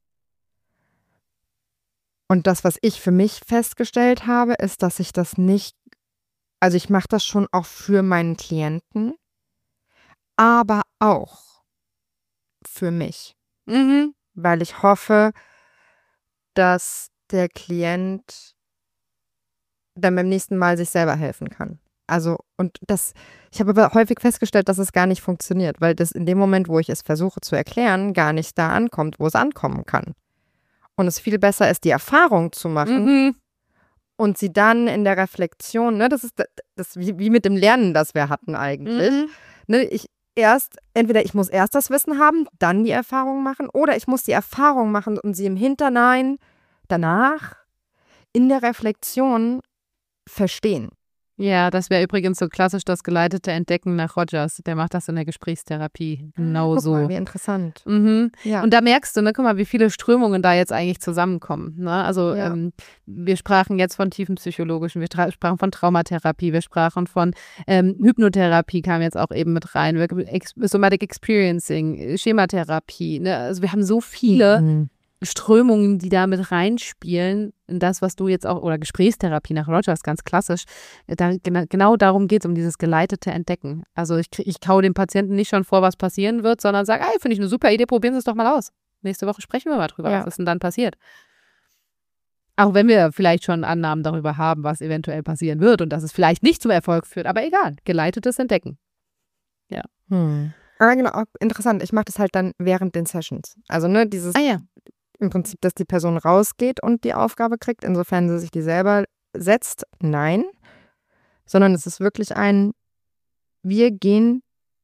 Und das, was ich für mich festgestellt habe, ist, dass ich das nicht, also ich mache das schon auch für meinen Klienten, aber auch für mich, weil ich hoffe, dass der Klient dann beim nächsten Mal sich selber helfen kann. Also, ich habe aber häufig festgestellt, dass es gar nicht funktioniert, weil das in dem Moment, wo ich es versuche zu erklären, gar nicht da ankommt, wo es ankommen kann. Und es viel besser ist, die Erfahrung zu machen und sie dann in der Reflexion, ne, das ist wie mit dem Lernen, das wir hatten eigentlich. Ne, entweder ich muss erst das Wissen haben, dann die Erfahrung machen, oder ich muss die Erfahrung machen und sie im Hinterhinein danach in der Reflexion verstehen. Ja, das wäre übrigens so klassisch das geleitete Entdecken nach Rogers. Der macht das in der Gesprächstherapie. Genau Guck mal, so. wie interessant. Mhm. Ja. Und da merkst du, ne, guck mal, wie viele Strömungen da jetzt eigentlich zusammenkommen. Ne? Also Ja. wir sprachen jetzt von tiefenpsychologischen, wir sprachen von Traumatherapie, wir sprachen von Hypnotherapie kam jetzt auch eben mit rein, Somatic Experiencing, Schematherapie. Ne? Also wir haben so viele Strömungen, die da mit reinspielen, in das, was du jetzt auch, oder Gesprächstherapie nach Rogers, ganz klassisch, genau darum geht es, um dieses geleitete Entdecken. Also ich kaue dem Patienten nicht schon vor, was passieren wird, sondern sage, finde ich eine super Idee, probieren Sie es doch mal aus. Nächste Woche sprechen wir mal drüber, was ist denn dann passiert. Auch wenn wir vielleicht schon Annahmen darüber haben, was eventuell passieren wird und dass es vielleicht nicht zum Erfolg führt, aber egal, geleitetes Entdecken. Ja. Aber genau, interessant, ich mache das halt dann während den Sessions. Also ne, dieses im Prinzip, dass die Person rausgeht und die Aufgabe kriegt, insofern sie sich die selber setzt, nein. Sondern es ist wirklich wir gehen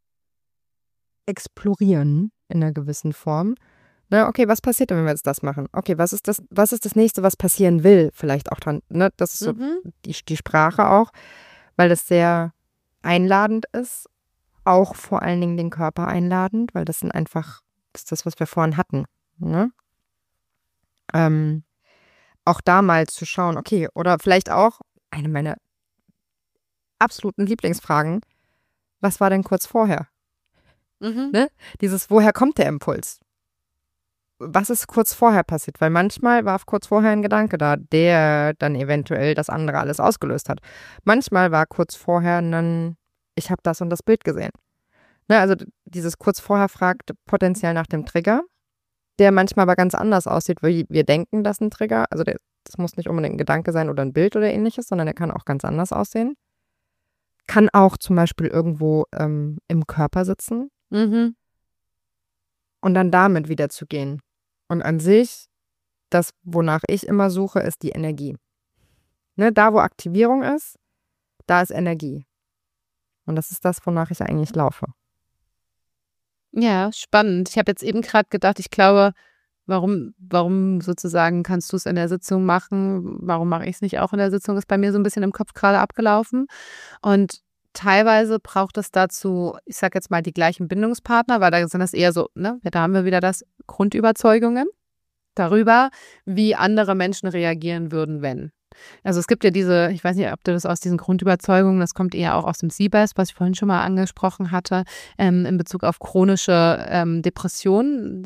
explorieren in einer gewissen Form. Na, okay, was passiert denn, wenn wir jetzt das machen? Okay, was ist das Nächste, was passieren will? Vielleicht auch dran, ne? Das ist so die Sprache auch, weil das sehr einladend ist, auch vor allen Dingen den Körper einladend, weil das ist das, was wir vorhin hatten, ne? Auch da mal zu schauen, okay, oder vielleicht auch eine meiner absoluten Lieblingsfragen, was war denn kurz vorher? Ne? Dieses, woher kommt der Impuls? Was ist kurz vorher passiert? Weil manchmal war kurz vorher ein Gedanke da, der dann eventuell das andere alles ausgelöst hat. Manchmal war kurz vorher ich habe das und das Bild gesehen. Ne, also dieses kurz vorher fragt potenziell nach dem Trigger, der manchmal aber ganz anders aussieht, weil wir denken, dass ein Trigger, also das muss nicht unbedingt ein Gedanke sein oder ein Bild oder ähnliches, sondern der kann auch ganz anders aussehen. Kann auch zum Beispiel irgendwo im Körper sitzen und dann damit wieder zu gehen. Und an sich, das, wonach ich immer suche, ist die Energie. Ne, da, wo Aktivierung ist, da ist Energie. Und das ist das, wonach ich eigentlich laufe. Ja, spannend. Ich habe jetzt eben gerade gedacht, ich glaube, warum sozusagen kannst du es in der Sitzung machen? Warum mache ich es nicht auch in der Sitzung? Ist bei mir so ein bisschen im Kopf gerade abgelaufen. Und teilweise braucht es dazu, ich sage jetzt mal, die gleichen Bindungspartner, weil da sind das eher so, ne, da haben wir wieder das Grundüberzeugungen darüber, wie andere Menschen reagieren würden, wenn. Also es gibt ja ich weiß nicht, ob du das aus diesen Grundüberzeugungen, das kommt eher auch aus dem CBEST, was ich vorhin schon mal angesprochen hatte, in Bezug auf chronische Depressionen,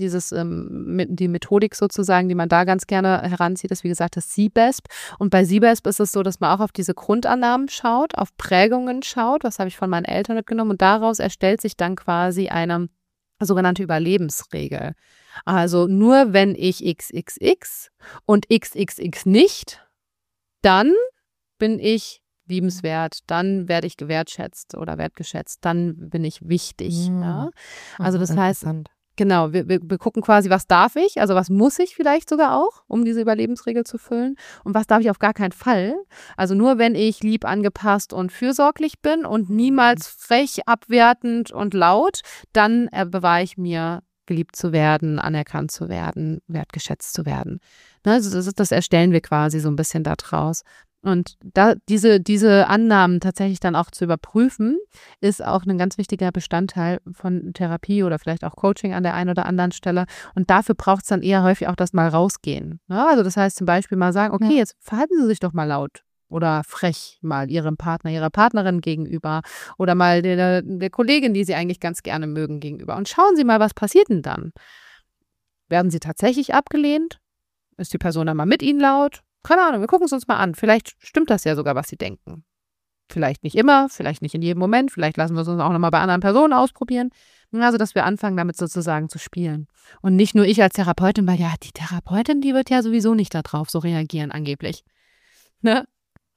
die Methodik sozusagen, die man da ganz gerne heranzieht, ist wie gesagt das CBEST. Und bei CBEST ist es so, dass man auch auf diese Grundannahmen schaut, auf Prägungen schaut, was habe ich von meinen Eltern mitgenommen und daraus erstellt sich dann quasi eine sogenannte Überlebensregel. Also nur wenn ich XXX und XXX nicht, dann bin ich liebenswert, dann werde ich gewertschätzt oder wertgeschätzt, dann bin ich wichtig. Ja? Also das heißt, genau, wir gucken quasi, was darf ich, also was muss ich vielleicht sogar auch, um diese Überlebensregel zu füllen und was darf ich auf gar keinen Fall. Also nur wenn ich lieb, angepasst und fürsorglich bin und niemals frech, abwertend und laut, dann bewahre ich mir, geliebt zu werden, anerkannt zu werden, wertgeschätzt zu werden. Also das erstellen wir quasi so ein bisschen da draus. Und da diese Annahmen tatsächlich dann auch zu überprüfen, ist auch ein ganz wichtiger Bestandteil von Therapie oder vielleicht auch Coaching an der einen oder anderen Stelle. Und dafür braucht es dann eher häufig auch das mal rausgehen. Ja, also das heißt zum Beispiel mal sagen, okay, jetzt verhalten Sie sich doch mal laut oder frech mal Ihrem Partner, Ihrer Partnerin gegenüber oder mal der Kollegin, die Sie eigentlich ganz gerne mögen, gegenüber. Und schauen Sie mal, was passiert denn dann? Werden Sie tatsächlich abgelehnt? Ist die Person dann mal mit Ihnen laut? Keine Ahnung, wir gucken es uns mal an. Vielleicht stimmt das ja sogar, was Sie denken. Vielleicht nicht immer, vielleicht nicht in jedem Moment, vielleicht lassen wir es uns auch nochmal bei anderen Personen ausprobieren. Also, dass wir anfangen, damit sozusagen zu spielen. Und nicht nur ich als Therapeutin, weil ja, die Therapeutin, die wird ja sowieso nicht darauf so reagieren, angeblich. Ne?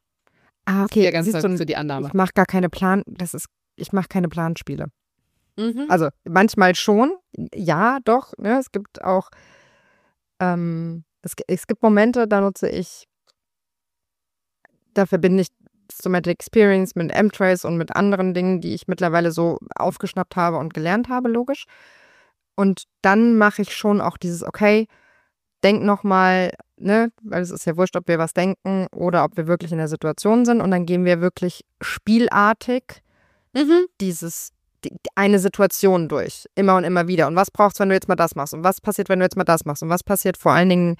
Ah, okay. Ja, ganz so die Annahme. Ich mache gar keine ich mache keine Planspiele. Also manchmal schon, ja, doch. Ne? Es gibt auch es gibt Momente, da verbinde ich Somatic Experience mit M-Trace und mit anderen Dingen, die ich mittlerweile so aufgeschnappt habe und gelernt habe, logisch. Und dann mache ich schon auch dieses, okay, denk nochmal ne, weil es ist ja wurscht, ob wir was denken oder ob wir wirklich in der Situation sind. Und dann gehen wir wirklich spielartig eine Situation durch, immer und immer wieder. Und was brauchst du, wenn du jetzt mal das machst? Und was passiert, wenn du jetzt mal das machst? Und was passiert vor allen Dingen,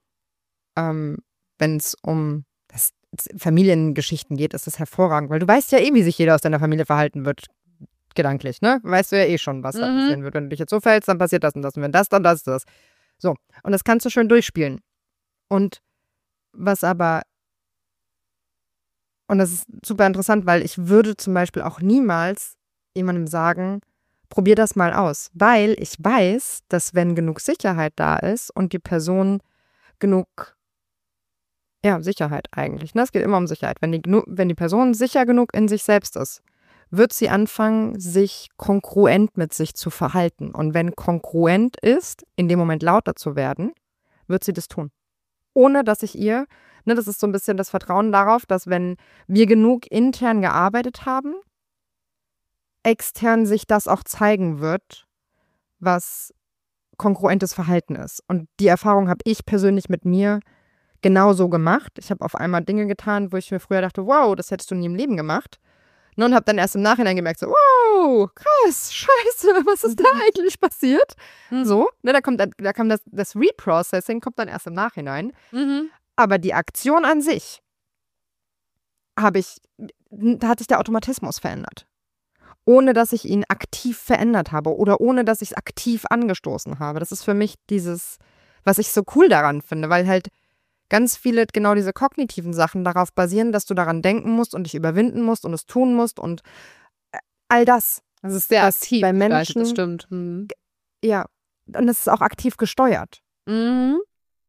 wenn es um Familiengeschichten geht, ist das hervorragend, weil du weißt ja wie sich jeder aus deiner Familie verhalten wird, gedanklich, ne? Weißt du ja schon, was da passieren wird. Wenn du dich jetzt so verhältst, dann passiert das und das. Und wenn das, dann das, das. So, und das kannst du schön durchspielen. Und das ist super interessant, weil ich würde zum Beispiel auch niemals jemandem sagen, probier das mal aus. Weil ich weiß, dass wenn genug Sicherheit da ist und die Person genug, Sicherheit eigentlich, ne? Es geht immer um Sicherheit. Wenn die Person sicher genug in sich selbst ist, wird sie anfangen, sich kongruent mit sich zu verhalten. Und wenn kongruent ist, in dem Moment lauter zu werden, wird sie das tun. Ohne dass ich ihr, ne, das ist so ein bisschen das Vertrauen darauf, dass wenn wir genug intern gearbeitet haben, extern sich das auch zeigen wird, was kongruentes Verhalten ist. Und die Erfahrung habe ich persönlich mit mir genauso gemacht. Ich habe auf einmal Dinge getan, wo ich mir früher dachte, wow, das hättest du nie im Leben gemacht. Und habe dann erst im Nachhinein gemerkt, so, wow, krass, scheiße, was ist da eigentlich passiert? So, ne, da kam das Reprocessing kommt dann erst im Nachhinein. Aber die Aktion an sich da hat sich der Automatismus verändert. Ohne, dass ich ihn aktiv verändert habe oder ohne, dass ich es aktiv angestoßen habe. Das ist für mich was ich so cool daran finde, weil halt ganz viele genau diese kognitiven Sachen darauf basieren, dass du daran denken musst und dich überwinden musst und es tun musst und all das. Das ist sehr aktiv bei Menschen. Das stimmt. Ja, und es ist auch aktiv gesteuert. In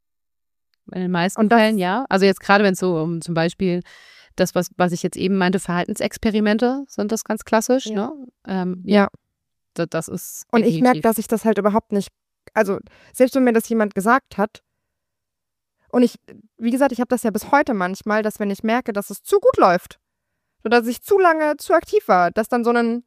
den meisten Fällen, ja. Also jetzt gerade, wenn es so um zum Beispiel das, was ich jetzt eben meinte, Verhaltensexperimente sind das ganz klassisch, ja. Ne? Ja. Das ist und ich merke, dass ich das halt überhaupt nicht, also selbst wenn mir das jemand gesagt hat, und wie gesagt, ich habe das ja bis heute manchmal, dass wenn ich merke, dass es zu gut läuft, oder dass ich zu lange zu aktiv war, dass dann so ein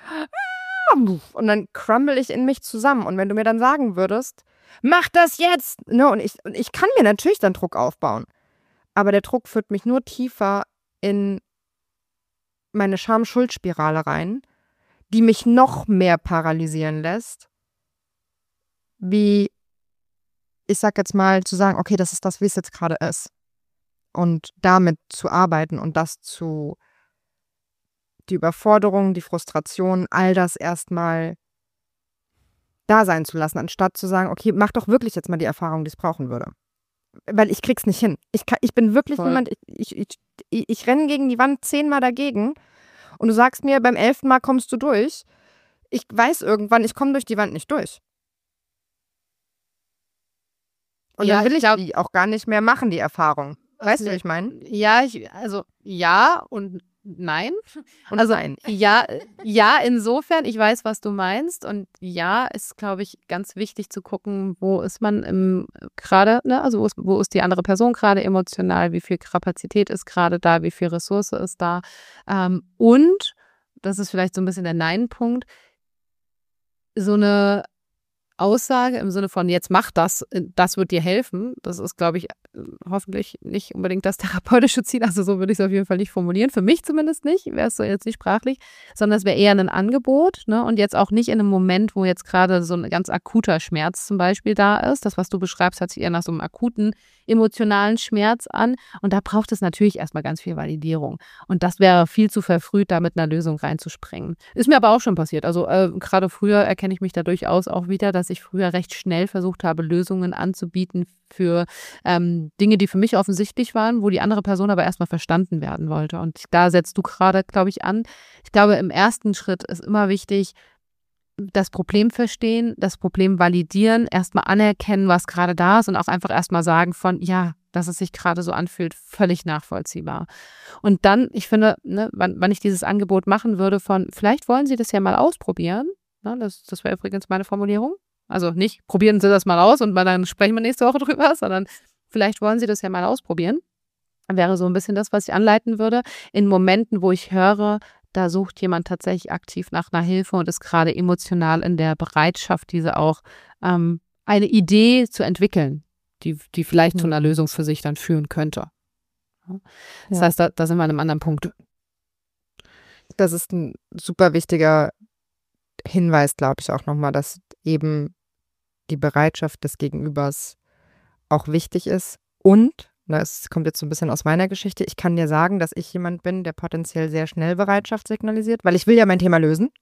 und dann crumble ich in mich zusammen. Und wenn du mir dann sagen würdest, mach das jetzt, ne, und ich kann mir natürlich dann Druck aufbauen, aber der Druck führt mich nur tiefer in meine Scham-Schuld-Spirale rein, die mich noch mehr paralysieren lässt, wie ich sag jetzt mal, zu sagen, okay, das ist das, wie es jetzt gerade ist. Und damit zu arbeiten und die Überforderung, die Frustration, all das erstmal da sein zu lassen, anstatt zu sagen, okay, mach doch wirklich jetzt mal die Erfahrung, die es brauchen würde. Weil ich krieg's nicht hin. Ich bin wirklich jemand, ich renne gegen die Wand 10-mal dagegen und du sagst mir, beim 11. Mal kommst du durch. Ich weiß irgendwann, ich komme durch die Wand nicht durch. Und dann will ich die auch gar nicht mehr machen, die Erfahrung. Weißt du, wie ich meine? Ja, ja und nein. Und also nein. Ja, insofern, ich weiß, was du meinst. Und ja, ist, glaube ich, ganz wichtig zu gucken, wo ist man gerade, ne? Also wo ist die andere Person gerade emotional, wie viel Kapazität ist gerade da, wie viel Ressource ist da. Und, das ist vielleicht so ein bisschen der Nein-Punkt, so eine Aussage im Sinne von, jetzt mach das, das wird dir helfen. Das ist, glaube ich, hoffentlich nicht unbedingt das therapeutische Ziel. Also so würde ich es auf jeden Fall nicht formulieren. Für mich zumindest nicht, wäre es so jetzt nicht sprachlich, sondern es wäre eher ein Angebot, ne? Und jetzt auch nicht in einem Moment, wo jetzt gerade so ein ganz akuter Schmerz zum Beispiel da ist. Das, was du beschreibst, hat sich eher nach so einem akuten emotionalen Schmerz an. Und da braucht es natürlich erstmal ganz viel Validierung. Und das wäre viel zu verfrüht, da mit einer Lösung reinzuspringen. Ist mir aber auch schon passiert. Also gerade früher erkenne ich mich da durchaus auch wieder, dass ich früher recht schnell versucht habe, Lösungen anzubieten für Dinge, die für mich offensichtlich waren, wo die andere Person aber erstmal verstanden werden wollte. Und da setzt du gerade, glaube ich, an. Ich glaube, im ersten Schritt ist immer wichtig, das Problem verstehen, das Problem validieren, erstmal anerkennen, was gerade da ist und auch einfach erstmal sagen von, ja, dass es sich gerade so anfühlt, völlig nachvollziehbar. Und dann, ich finde, ne, wann ich dieses Angebot machen würde von, vielleicht wollen Sie das ja mal ausprobieren, ne, das wäre übrigens meine Formulierung. Also nicht, probieren Sie das mal aus und dann sprechen wir nächste Woche drüber, sondern vielleicht wollen Sie das ja mal ausprobieren. Wäre so ein bisschen das, was ich anleiten würde. In Momenten, wo ich höre, da sucht jemand tatsächlich aktiv nach einer Hilfe und ist gerade emotional in der Bereitschaft, diese auch eine Idee zu entwickeln. die vielleicht zu einer Lösung für sich dann führen könnte. Das heißt, da sind wir an einem anderen Punkt. Das ist ein super wichtiger Hinweis, glaube ich, auch nochmal, dass eben die Bereitschaft des Gegenübers auch wichtig ist. Und, es kommt jetzt so ein bisschen aus meiner Geschichte, ich kann dir sagen, dass ich jemand bin, der potenziell sehr schnell Bereitschaft signalisiert, weil ich will ja mein Thema lösen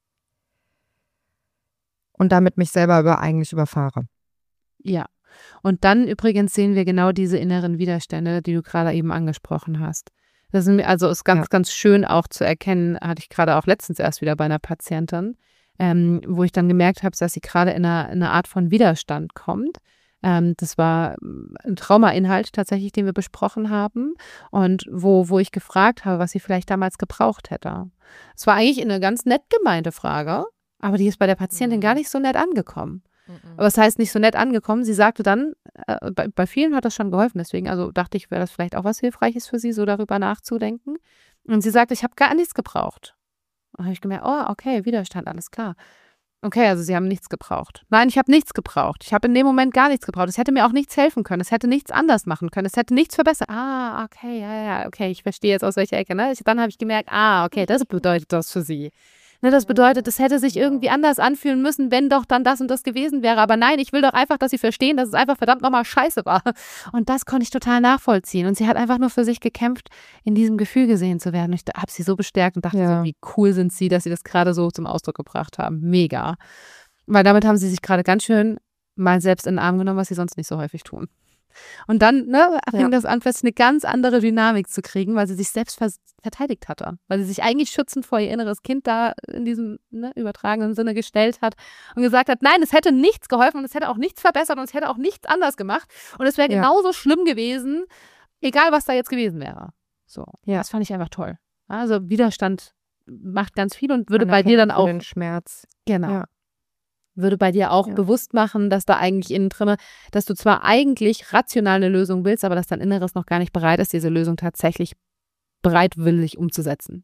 und damit mich selber eigentlich überfahre. Ja. Und dann übrigens sehen wir genau diese inneren Widerstände, die du gerade eben angesprochen hast. Das ist ganz schön auch zu erkennen, hatte ich gerade auch letztens erst wieder bei einer Patientin, wo ich dann gemerkt habe, dass sie gerade in eine Art von Widerstand kommt. Das war ein Traumainhalt tatsächlich, den wir besprochen haben und wo ich gefragt habe, was sie vielleicht damals gebraucht hätte. Es war eigentlich eine ganz nett gemeinte Frage, aber die ist bei der Patientin gar nicht so nett angekommen. Aber es heißt nicht so nett angekommen. Sie sagte dann, bei vielen hat das schon geholfen, deswegen dachte ich, wäre das vielleicht auch was Hilfreiches für sie, so darüber nachzudenken. Und sie sagte, ich habe gar nichts gebraucht. Und habe ich gemerkt, oh, okay, Widerstand, alles klar. Okay, also sie haben nichts gebraucht. Nein, ich habe nichts gebraucht. Ich habe in dem Moment gar nichts gebraucht. Es hätte mir auch nichts helfen können. Es hätte nichts anders machen können. Es hätte nichts verbessert. Ah, okay, ja, okay, ich verstehe jetzt aus welcher Ecke. Ne? Dann habe ich gemerkt, okay, das bedeutet das für sie. Ne, das bedeutet, es hätte sich irgendwie anders anfühlen müssen, wenn doch dann das und das gewesen wäre. Aber nein, ich will doch einfach, dass sie verstehen, dass es einfach verdammt nochmal scheiße war. Und das konnte ich total nachvollziehen. Und sie hat einfach nur für sich gekämpft, in diesem Gefühl gesehen zu werden. Und ich habe sie so bestärkt und dachte so, wie cool sind sie, dass sie das gerade so zum Ausdruck gebracht haben. Mega. Weil damit haben sie sich gerade ganz schön mal selbst in den Arm genommen, was sie sonst nicht so häufig tun. Und dann fing das an, plötzlich eine ganz andere Dynamik zu kriegen, weil sie sich selbst verteidigt hatte. Weil sie sich eigentlich schützend vor ihr inneres Kind da in diesem übertragenen Sinne gestellt hat und gesagt hat, nein, es hätte nichts geholfen und es hätte auch nichts verbessert und es hätte auch nichts anders gemacht. Und es wäre genauso schlimm gewesen, egal was da jetzt gewesen wäre. So, das fand ich einfach toll. Also Widerstand macht ganz viel und würde bei dir dann auch den Schmerz. Genau. Ja. Würde bei dir auch bewusst machen, dass da eigentlich innen drin, dass du zwar eigentlich rational eine Lösung willst, aber dass dein Inneres noch gar nicht bereit ist, diese Lösung tatsächlich bereitwillig umzusetzen.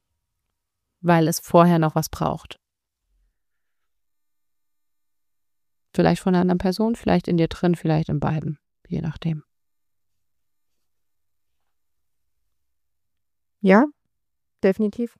Weil es vorher noch was braucht. Vielleicht von einer anderen Person, vielleicht in dir drin, vielleicht in beiden, je nachdem. Ja, definitiv.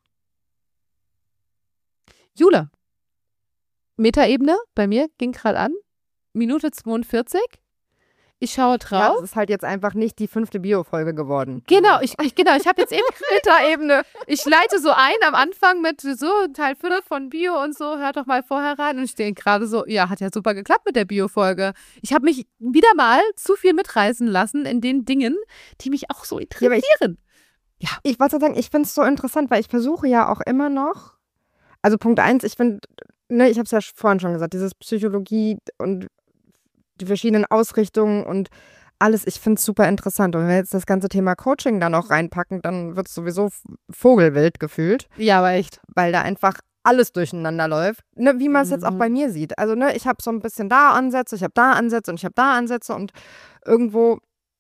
Jule. Metaebene bei mir ging gerade an. Minute 42. Ich schaue drauf. Ja, das ist halt jetzt einfach nicht die 5. Bio-Folge geworden. Genau, ich habe jetzt eben Metaebene. Ich leite so ein am Anfang mit so Teil 5 von Bio und so. Hört doch mal vorher rein. Und ich denke gerade so, hat ja super geklappt mit der Bio-Folge. Ich habe mich wieder mal zu viel mitreißen lassen in den Dingen, die mich auch so interessieren. Ich wollte sagen, ich finde es so interessant, weil ich versuche ja auch immer noch, also Punkt 1, ich finde, ich habe es ja vorhin schon gesagt, dieses Psychologie und die verschiedenen Ausrichtungen und alles, ich finde es super interessant. Und wenn wir jetzt das ganze Thema Coaching da noch reinpacken, dann wird es sowieso vogelwild gefühlt. Ja, aber echt. Weil da einfach alles durcheinander läuft, wie man es jetzt auch bei mir sieht. Also ich habe so ein bisschen da Ansätze, ich habe da Ansätze und ich habe da Ansätze und irgendwo,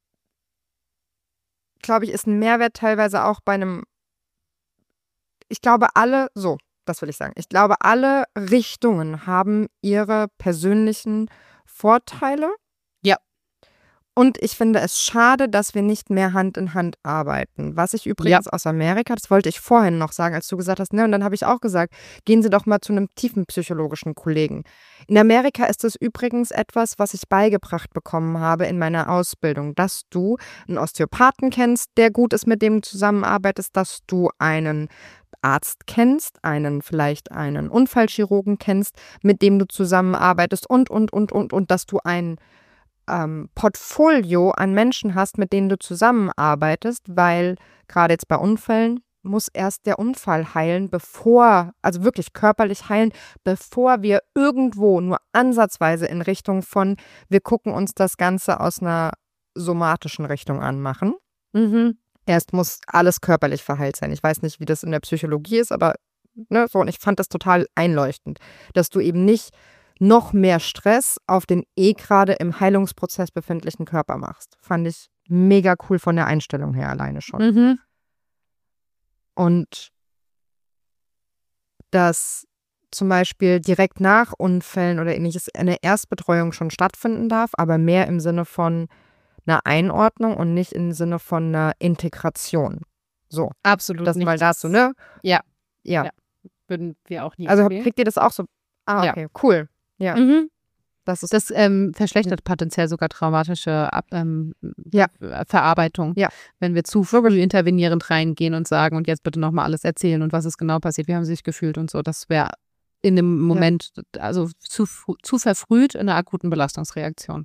glaube ich, ist ein Mehrwert teilweise auch bei einem, ich glaube das will ich sagen. Ich glaube, alle Richtungen haben ihre persönlichen Vorteile. Ja. Und ich finde es schade, dass wir nicht mehr Hand in Hand arbeiten. Was ich übrigens aus Amerika, das wollte ich vorhin noch sagen, als du gesagt hast, und dann habe ich auch gesagt, gehen Sie doch mal zu einem tiefen psychologischen Kollegen. In Amerika ist es übrigens etwas, was ich beigebracht bekommen habe in meiner Ausbildung, dass du einen Osteopathen kennst, der gut ist, mit dem du zusammenarbeitest, dass du einen Arzt kennst, vielleicht einen Unfallchirurgen kennst, mit dem du zusammenarbeitest und dass du ein Portfolio an Menschen hast, mit denen du zusammenarbeitest, weil gerade jetzt bei Unfällen muss erst der Unfall heilen, also wirklich körperlich heilen, bevor wir irgendwo nur ansatzweise in Richtung von, wir gucken uns das Ganze aus einer somatischen Richtung an machen. Erst muss alles körperlich verheilt sein. Ich weiß nicht, wie das in der Psychologie ist, aber und ich fand das total einleuchtend, dass du eben nicht noch mehr Stress auf den gerade im Heilungsprozess befindlichen Körper machst. Fand ich mega cool von der Einstellung her alleine schon. Und dass zum Beispiel direkt nach Unfällen oder ähnliches eine Erstbetreuung schon stattfinden darf, aber mehr im Sinne von einer Einordnung und nicht im Sinne von einer Integration. So, Absolut das nicht. mal dazu, ne? Ja. Ja. Würden wir auch nie Also empfehlen. kriegt ihr das auch so? Ah, Ja. okay, cool. Ja. Mhm. Das ist Das verschlechtert potenziell sogar traumatische Verarbeitung, Ja. wenn wir zu früh intervenierend reingehen und sagen, und jetzt bitte nochmal alles erzählen und was ist genau passiert, wie haben sie sich gefühlt und so. Das wäre in dem Moment, also zu verfrüht in einer akuten Belastungsreaktion.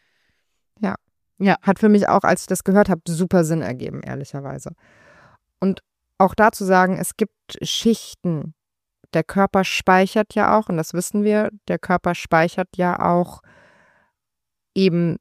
hat für mich auch, als ich das gehört habe, super Sinn ergeben, ehrlicherweise. Und auch dazu sagen, es gibt Schichten. Der Körper speichert ja auch, und das wissen wir, der Körper speichert ja auch eben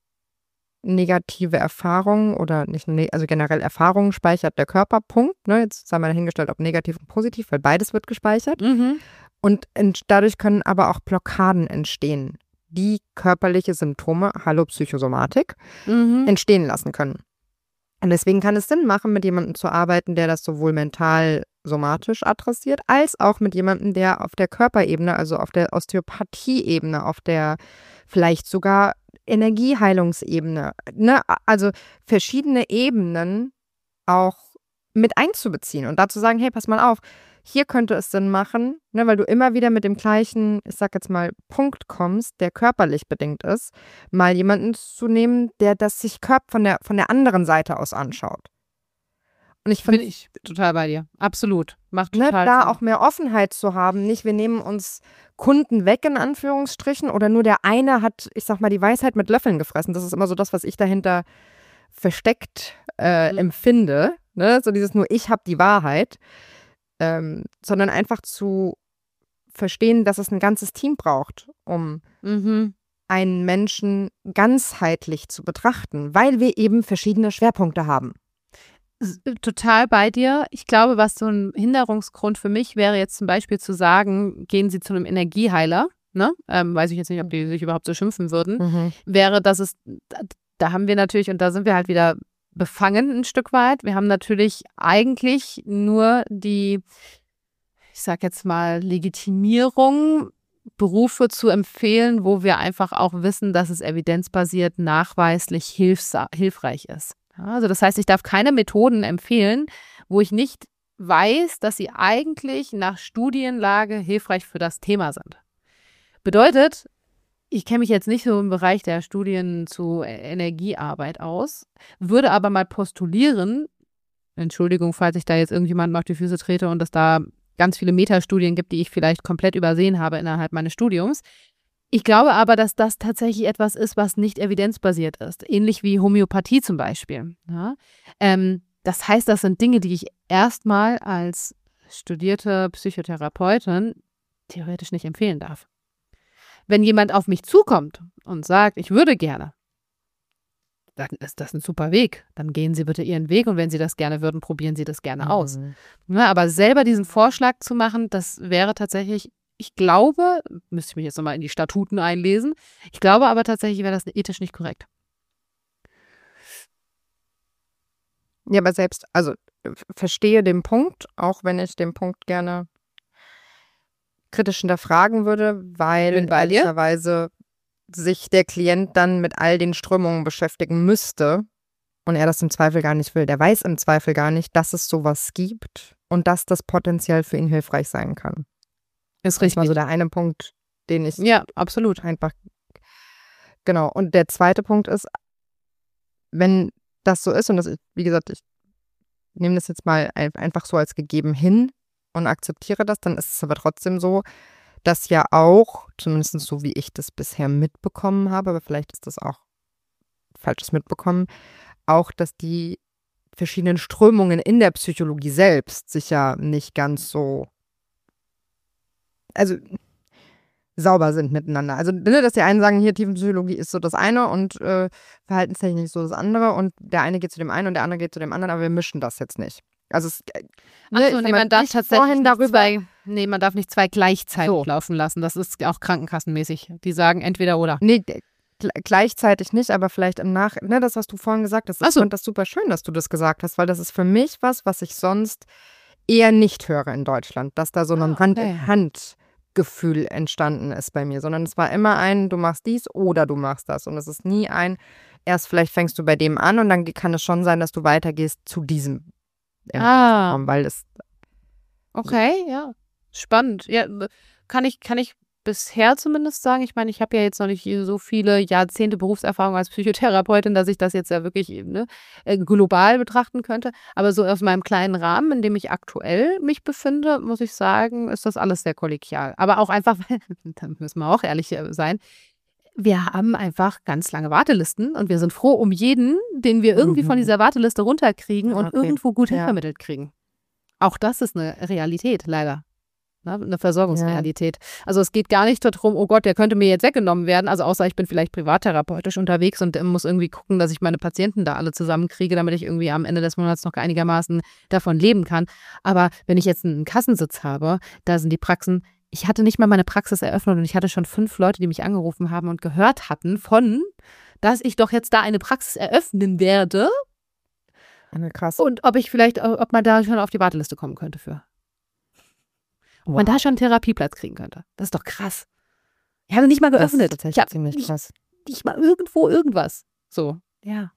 negative Erfahrungen oder nicht, also generell Erfahrungen speichert der Körper, Punkt. Ne? Jetzt haben wir dahingestellt, ob negativ und positiv, weil beides wird gespeichert. Mhm. Und dadurch können aber auch Blockaden entstehen, die körperliche Symptome, hallo Psychosomatik, entstehen lassen können. Und deswegen kann es Sinn machen, mit jemandem zu arbeiten, der das sowohl mental somatisch adressiert, als auch mit jemandem, der auf der Körperebene, also auf der Osteopathie-Ebene, auf der vielleicht sogar Energieheilungsebene, ne, also verschiedene Ebenen auch mit einzubeziehen und dazu sagen, hey, pass mal auf, hier könnte es Sinn machen, ne, weil du immer wieder mit dem gleichen, ich sag jetzt mal, Punkt kommst, der körperlich bedingt ist, mal jemanden zu nehmen, der das sich von der anderen Seite aus anschaut. Und ich Bin finde, ich total bei dir. Absolut. Macht ne, total da Sinn. auch mehr Offenheit zu haben, nicht wir nehmen uns Kunden weg, in Anführungsstrichen, oder nur der eine hat, ich sag mal, die Weisheit mit Löffeln gefressen. Das ist immer so das, was ich dahinter versteckt empfinde. Ne? So dieses nur, ich habe die Wahrheit. Sondern einfach zu verstehen, dass es ein ganzes Team braucht, um einen Menschen ganzheitlich zu betrachten, weil wir eben verschiedene Schwerpunkte haben. Total bei dir. Ich glaube, was so ein Hinderungsgrund für mich wäre, jetzt zum Beispiel zu sagen, gehen Sie zu einem Energieheiler, ne? Weiß ich jetzt nicht, ob die sich überhaupt so schimpfen würden, wäre, dass es, da haben wir natürlich, und da sind wir halt wieder befangen ein Stück weit. Wir haben natürlich eigentlich nur die, ich sag jetzt mal, Legitimierung, Berufe zu empfehlen, wo wir einfach auch wissen, dass es evidenzbasiert nachweislich hilfreich ist. Ja, also das heißt, ich darf keine Methoden empfehlen, wo ich nicht weiß, dass sie eigentlich nach Studienlage hilfreich für das Thema sind. Bedeutet, ich kenne mich jetzt nicht so im Bereich der Studien zu Energiearbeit aus, würde aber mal postulieren, Entschuldigung, falls ich da jetzt irgendjemandem auf die Füße trete und es da ganz viele Metastudien gibt, die ich vielleicht komplett übersehen habe innerhalb meines Studiums. Ich glaube aber, dass das tatsächlich etwas ist, was nicht evidenzbasiert ist, ähnlich wie Homöopathie zum Beispiel. Ja? Das heißt, das sind Dinge, die ich erstmal als studierte Psychotherapeutin theoretisch nicht empfehlen darf. Wenn jemand auf mich zukommt und sagt, ich würde gerne, dann ist das ein super Weg. Dann gehen Sie bitte Ihren Weg und wenn Sie das gerne würden, probieren Sie das gerne aus. Ja, aber selber diesen Vorschlag zu machen, das wäre tatsächlich, ich glaube, müsste ich mich jetzt nochmal in die Statuten einlesen, ich glaube aber tatsächlich wäre das ethisch nicht korrekt. Ja, aber selbst, also verstehe den Punkt, auch wenn ich den Punkt gerne kritisch hinterfragen würde, weil ehrlicherweise sich der Klient dann mit all den Strömungen beschäftigen müsste und er das im Zweifel gar nicht will. Der weiß im Zweifel gar nicht, dass es sowas gibt und dass das potenziell für ihn hilfreich sein kann. Ist Das richtig. war so der eine Punkt, den ich absolut einfach, genau. Und der zweite Punkt ist, wenn das so ist und das ist, wie gesagt, ich nehme das jetzt mal einfach so als gegeben hin und akzeptiere das, dann ist es aber trotzdem so, dass ja auch, zumindest so wie ich das bisher mitbekommen habe, aber vielleicht ist das auch falsches mitbekommen, auch, dass die verschiedenen Strömungen in der Psychologie selbst sich ja nicht ganz so, also sauber sind miteinander. Also, dass die einen sagen, hier Tiefenpsychologie ist so das eine und Verhaltenstechnik ist so das andere und der eine geht zu dem einen und der andere geht zu dem anderen, aber wir mischen das jetzt nicht. Also man darf tatsächlich man darf nicht zwei gleichzeitig laufen lassen. Das ist auch krankenkassenmäßig. Die sagen entweder oder. Nee, gleichzeitig nicht, aber vielleicht im das, was du vorhin gesagt hast, ich fand das super schön, dass du das gesagt hast, weil das ist für mich was ich sonst eher nicht höre in Deutschland, dass da so eine Hand in Hand Bauchgefühl entstanden ist bei mir, sondern es war immer du machst dies oder du machst das. Und es ist nie erst vielleicht fängst du bei dem an und dann kann es schon sein, dass du weitergehst zu diesem Raum, weil es. Okay, ja. Spannend. Ja, kann ich bisher zumindest sagen. Ich meine, ich habe ja jetzt noch nicht so viele Jahrzehnte Berufserfahrung als Psychotherapeutin, dass ich das jetzt ja wirklich global betrachten könnte. Aber so aus meinem kleinen Rahmen, in dem ich aktuell mich befinde, muss ich sagen, ist das alles sehr kollegial. Aber auch einfach, weil, da müssen wir auch ehrlich sein, wir haben einfach ganz lange Wartelisten und wir sind froh um jeden, den wir irgendwie von dieser Warteliste runterkriegen und irgendwo gut hinvermittelt kriegen. Auch das ist eine Realität, leider. Eine Versorgungsrealität. Also es geht gar nicht darum, oh Gott, der könnte mir jetzt weggenommen werden. Also außer ich bin vielleicht privattherapeutisch unterwegs und muss irgendwie gucken, dass ich meine Patienten da alle zusammenkriege, damit ich irgendwie am Ende des Monats noch einigermaßen davon leben kann. Aber wenn ich jetzt einen Kassensitz habe, da sind die Praxen, ich hatte nicht mal meine Praxis eröffnet und ich hatte schon 5 Leute, die mich angerufen haben und gehört hatten dass ich doch jetzt da eine Praxis eröffnen werde. Krass. Und ob man da schon auf die Warteliste kommen könnte für. Ob man da schon einen Therapieplatz kriegen könnte. Das ist doch krass. Ich habe nicht mal geöffnet. Das ist tatsächlich ziemlich krass. Nicht mal irgendwo irgendwas. So, ja.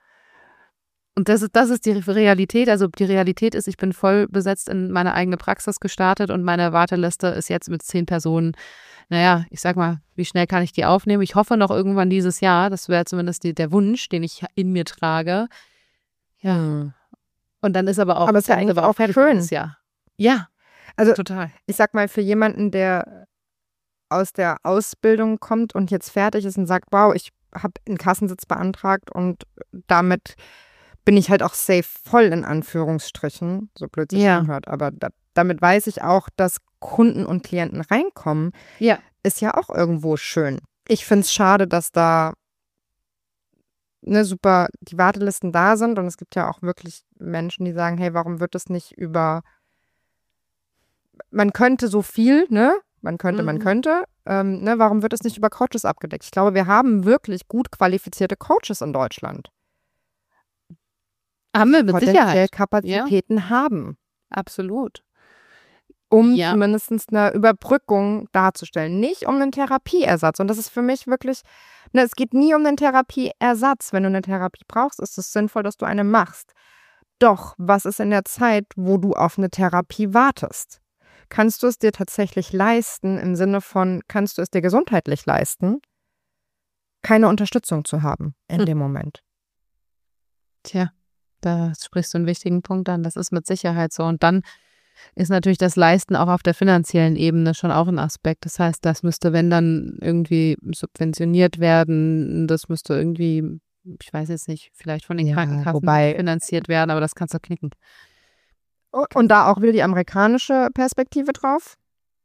Und das ist die Realität. Also die Realität ist, ich bin voll besetzt in meine eigene Praxis gestartet und meine Warteliste ist jetzt mit 10 Personen. Naja, ich sag mal, wie schnell kann ich die aufnehmen? Ich hoffe noch irgendwann dieses Jahr. Das wäre zumindest der Wunsch, den ich in mir trage. Ja. Und dann ist aber auch. Aber es ist ja eigentlich auch schön. Ja. Also, total. Ich sag mal, für jemanden, der aus der Ausbildung kommt und jetzt fertig ist und sagt, wow, ich habe einen Kassensitz beantragt und damit bin ich halt auch safe voll in Anführungsstrichen, so blöd sich anhört. Aber damit weiß ich auch, dass Kunden und Klienten reinkommen. Ja. Ist ja auch irgendwo schön. Ich finde es schade, dass da super die Wartelisten da sind und es gibt ja auch wirklich Menschen, die sagen, hey, warum wird das nicht man könnte so viel, ne? Man könnte. Warum wird es nicht über Coaches abgedeckt? Ich glaube, wir haben wirklich gut qualifizierte Coaches in Deutschland. Haben wir mit Sicherheit. Kapazitäten haben. Absolut. Um zumindest eine Überbrückung darzustellen. Nicht um einen Therapieersatz. Und das ist für mich wirklich, es geht nie um einen Therapieersatz. Wenn du eine Therapie brauchst, ist es sinnvoll, dass du eine machst. Doch, was ist in der Zeit, wo du auf eine Therapie wartest? Kannst du es dir tatsächlich leisten, im Sinne von, kannst du es dir gesundheitlich leisten, keine Unterstützung zu haben in dem Moment? Tja, da sprichst du einen wichtigen Punkt an. Das ist mit Sicherheit so. Und dann ist natürlich das Leisten auch auf der finanziellen Ebene schon auch ein Aspekt. Das heißt, das müsste, wenn dann irgendwie subventioniert werden, das müsste irgendwie, ich weiß jetzt nicht, vielleicht von den Krankenkassen finanziert werden, aber das kannst du knicken. Und da auch wieder die amerikanische Perspektive drauf.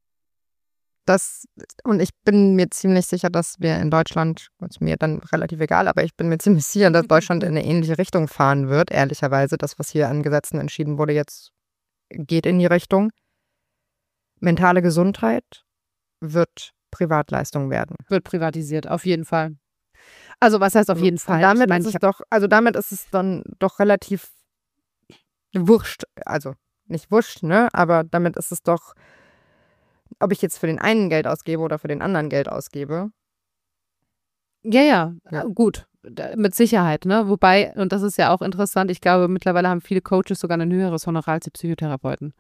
Und ich bin mir ziemlich sicher, dass wir in Deutschland, ist mir dann relativ egal, aber ich bin mir ziemlich sicher, dass Deutschland in eine ähnliche Richtung fahren wird, ehrlicherweise. Das, was hier an Gesetzen entschieden wurde, jetzt geht in die Richtung. Mentale Gesundheit wird Privatleistung werden. Wird privatisiert, auf jeden Fall. Also was heißt auf jeden Fall? Damit ist es dann doch relativ wurscht, also nicht wurscht, ne? Aber damit ist es doch, ob ich jetzt für den einen Geld ausgebe oder für den anderen Geld ausgebe. Ja. Gut, mit Sicherheit, ne? Wobei, und das ist ja auch interessant, ich glaube, mittlerweile haben viele Coaches sogar ein höheres Honorar als die Psychotherapeuten.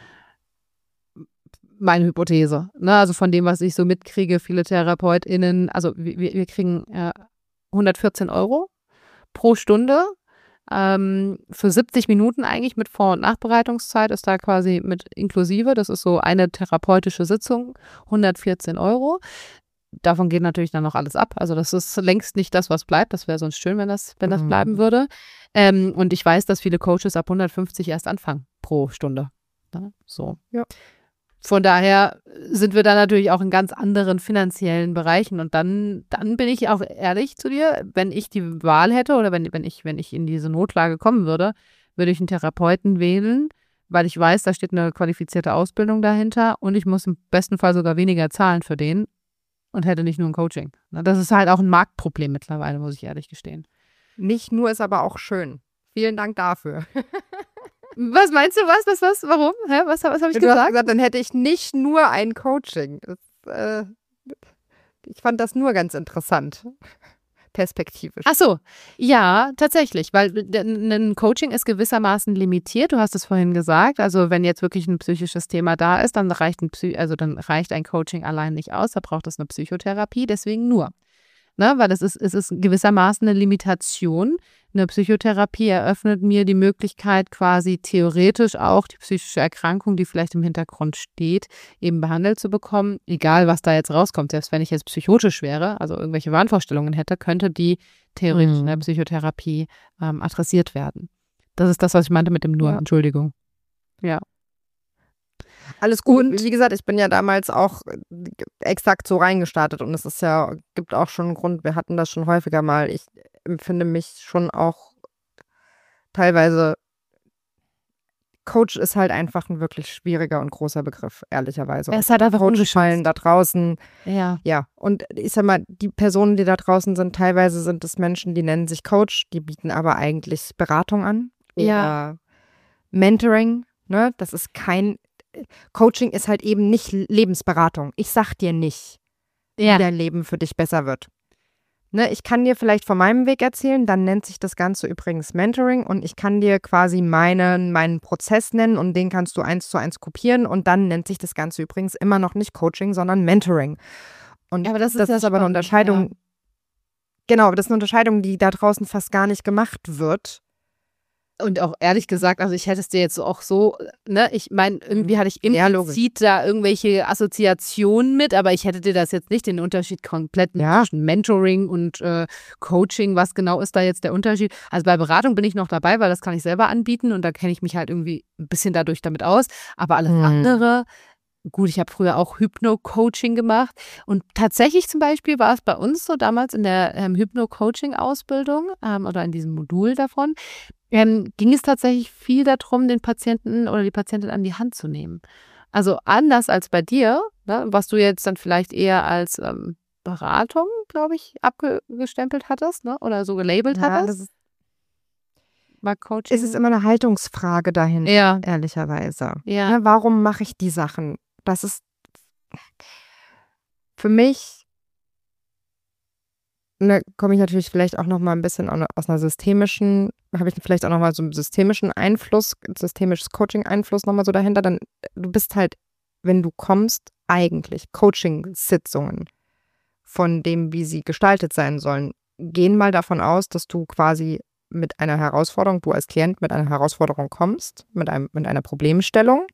Meine Hypothese, ne? Also von dem, was ich so mitkriege, viele TherapeutInnen, also wir kriegen 114 € pro Stunde. Für 70 Minuten eigentlich mit Vor- und Nachbereitungszeit ist da quasi mit inklusive. Das ist so eine therapeutische Sitzung, 114 €. Davon geht natürlich dann noch alles ab. Also das ist längst nicht das, was bleibt. Das wäre sonst schön, wenn das bleiben würde. Und ich weiß, dass viele Coaches ab 150 erst anfangen pro Stunde. Ne? So. Ja. Von daher sind wir da natürlich auch in ganz anderen finanziellen Bereichen. Und dann bin ich auch ehrlich zu dir, wenn ich die Wahl hätte oder wenn ich in diese Notlage kommen würde ich einen Therapeuten wählen, weil ich weiß, da steht eine qualifizierte Ausbildung dahinter und ich muss im besten Fall sogar weniger zahlen für den und hätte nicht nur ein Coaching. Das ist halt auch ein Marktproblem mittlerweile, muss ich ehrlich gestehen. Nicht nur, ist aber auch schön. Vielen Dank dafür. Was meinst du, was, warum? Hä? Was habe ich Du hast gesagt? gesagt, dann hätte ich nicht nur ein Coaching. Ich fand das nur ganz interessant. Perspektivisch. Ach so, ja, tatsächlich, weil ein Coaching ist gewissermaßen limitiert. Du hast es vorhin gesagt. Also wenn jetzt wirklich ein psychisches Thema da ist, dann reicht dann reicht ein Coaching allein nicht aus. Da braucht es eine Psychotherapie. Deswegen nur. Ne, weil es ist gewissermaßen eine Limitation. Eine Psychotherapie eröffnet mir die Möglichkeit, quasi theoretisch auch die psychische Erkrankung, die vielleicht im Hintergrund steht, eben behandelt zu bekommen. Egal, was da jetzt rauskommt. Selbst wenn ich jetzt psychotisch wäre, also irgendwelche Wahnvorstellungen hätte, könnte die theoretisch in der Psychotherapie adressiert werden. Das ist das, was ich meinte mit dem Nur. Ja. Entschuldigung. Ja. Alles gut. Und wie gesagt, ich bin ja damals auch exakt so reingestartet und es ist ja, gibt auch schon einen Grund, wir hatten das schon häufiger mal. Ich empfinde mich schon auch teilweise, Coach ist halt einfach ein wirklich schwieriger und großer Begriff, ehrlicherweise. Er ist halt einfach Coach-Fallen da draußen. Ja. Ja, und ich sag mal, die Personen, die da draußen sind, teilweise sind es Menschen, die nennen sich Coach, die bieten aber eigentlich Beratung an. Ja. Mentoring, ne? Das ist kein Coaching ist halt eben nicht Lebensberatung. Ich sag dir nicht, wie dein Leben für dich besser wird. Ne, ich kann dir vielleicht von meinem Weg erzählen, dann nennt sich das Ganze übrigens Mentoring und ich kann dir quasi meinen Prozess nennen und den kannst du 1:1 kopieren und dann nennt sich das Ganze übrigens immer noch nicht Coaching, sondern Mentoring. Und aber das ist aber eine Unterscheidung. Ja. Genau, das ist eine Unterscheidung, die da draußen fast gar nicht gemacht wird. Und auch ehrlich gesagt, also ich hätte es dir jetzt auch so, ne, ich meine, irgendwie hatte ich implizit da irgendwelche Assoziationen mit, aber ich hätte dir das jetzt nicht den Unterschied komplett zwischen Mentoring und Coaching, was genau ist da jetzt der Unterschied? Also bei Beratung bin ich noch dabei, weil das kann ich selber anbieten und da kenne ich mich halt irgendwie ein bisschen dadurch damit aus, aber alles andere, gut, ich habe früher auch Hypno-Coaching gemacht und tatsächlich zum Beispiel war es bei uns so damals in der Hypno-Coaching-Ausbildung oder in diesem Modul davon, ging es tatsächlich viel darum, den Patienten oder die Patientin an die Hand zu nehmen. Also anders als bei dir, ne, was du jetzt dann vielleicht eher als Beratung, glaube ich, abgestempelt hattest, ne, oder so gelabelt hattest. War Coaching. Es ist immer eine Haltungsfrage dahinter, ehrlicherweise. Ja. Ne, warum mache ich die Sachen? Das ist für mich, komme ich natürlich vielleicht auch noch mal ein bisschen aus einer systemischen, habe ich vielleicht auch noch mal so einen systemischen Einfluss, systemisches Coaching-Einfluss noch mal so dahinter, dann du bist halt, wenn du kommst, eigentlich Coaching-Sitzungen von dem, wie sie gestaltet sein sollen, gehen mal davon aus, dass du quasi mit einer Herausforderung, du als Klient mit einer Herausforderung kommst, mit einer Problemstellung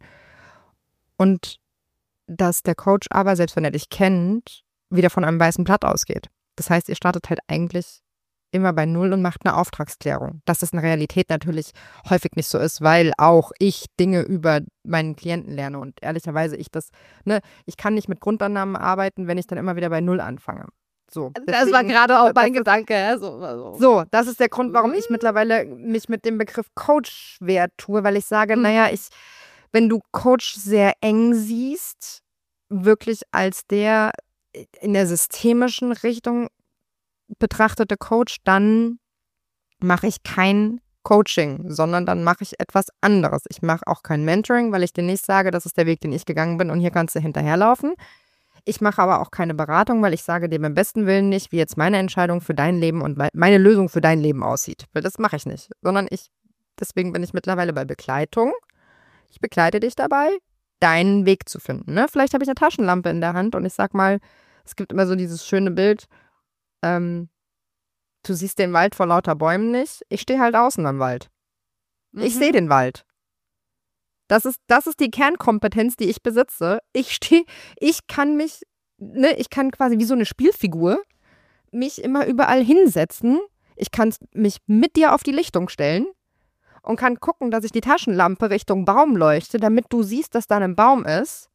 und dass der Coach aber, selbst wenn er dich kennt, wieder von einem weißen Blatt ausgeht. Das heißt, ihr startet halt eigentlich immer bei Null und macht eine Auftragsklärung. Dass das in Realität natürlich häufig nicht so ist, weil auch ich Dinge über meinen Klienten lerne und ehrlicherweise ich kann nicht mit Grundannahmen arbeiten, wenn ich dann immer wieder bei Null anfange. So, deswegen, das war gerade auch mein Gedanke. So, das ist der Grund, warum ich mittlerweile mich mit dem Begriff Coach schwer tue, weil ich sage, wenn du Coach sehr eng siehst, wirklich als der in der systemischen Richtung betrachtete Coach, dann mache ich kein Coaching, sondern dann mache ich etwas anderes. Ich mache auch kein Mentoring, weil ich dir nicht sage, das ist der Weg, den ich gegangen bin und hier kannst du hinterherlaufen. Ich mache aber auch keine Beratung, weil ich sage dir beim besten Willen nicht, wie jetzt meine Entscheidung für dein Leben und meine Lösung für dein Leben aussieht. Weil das mache ich nicht, sondern deswegen bin ich mittlerweile bei Begleitung. Ich begleite dich dabei, deinen Weg zu finden. Ne? Vielleicht habe ich eine Taschenlampe in der Hand und ich sag mal, es gibt immer so dieses schöne Bild, du siehst den Wald vor lauter Bäumen nicht. Ich stehe halt außen am Wald. Ich sehe den Wald. Das ist die Kernkompetenz, die ich besitze. Ich kann quasi wie so eine Spielfigur mich immer überall hinsetzen. Ich kann mich mit dir auf die Lichtung stellen und kann gucken, dass ich die Taschenlampe Richtung Baum leuchte, damit du siehst, dass da ein Baum ist.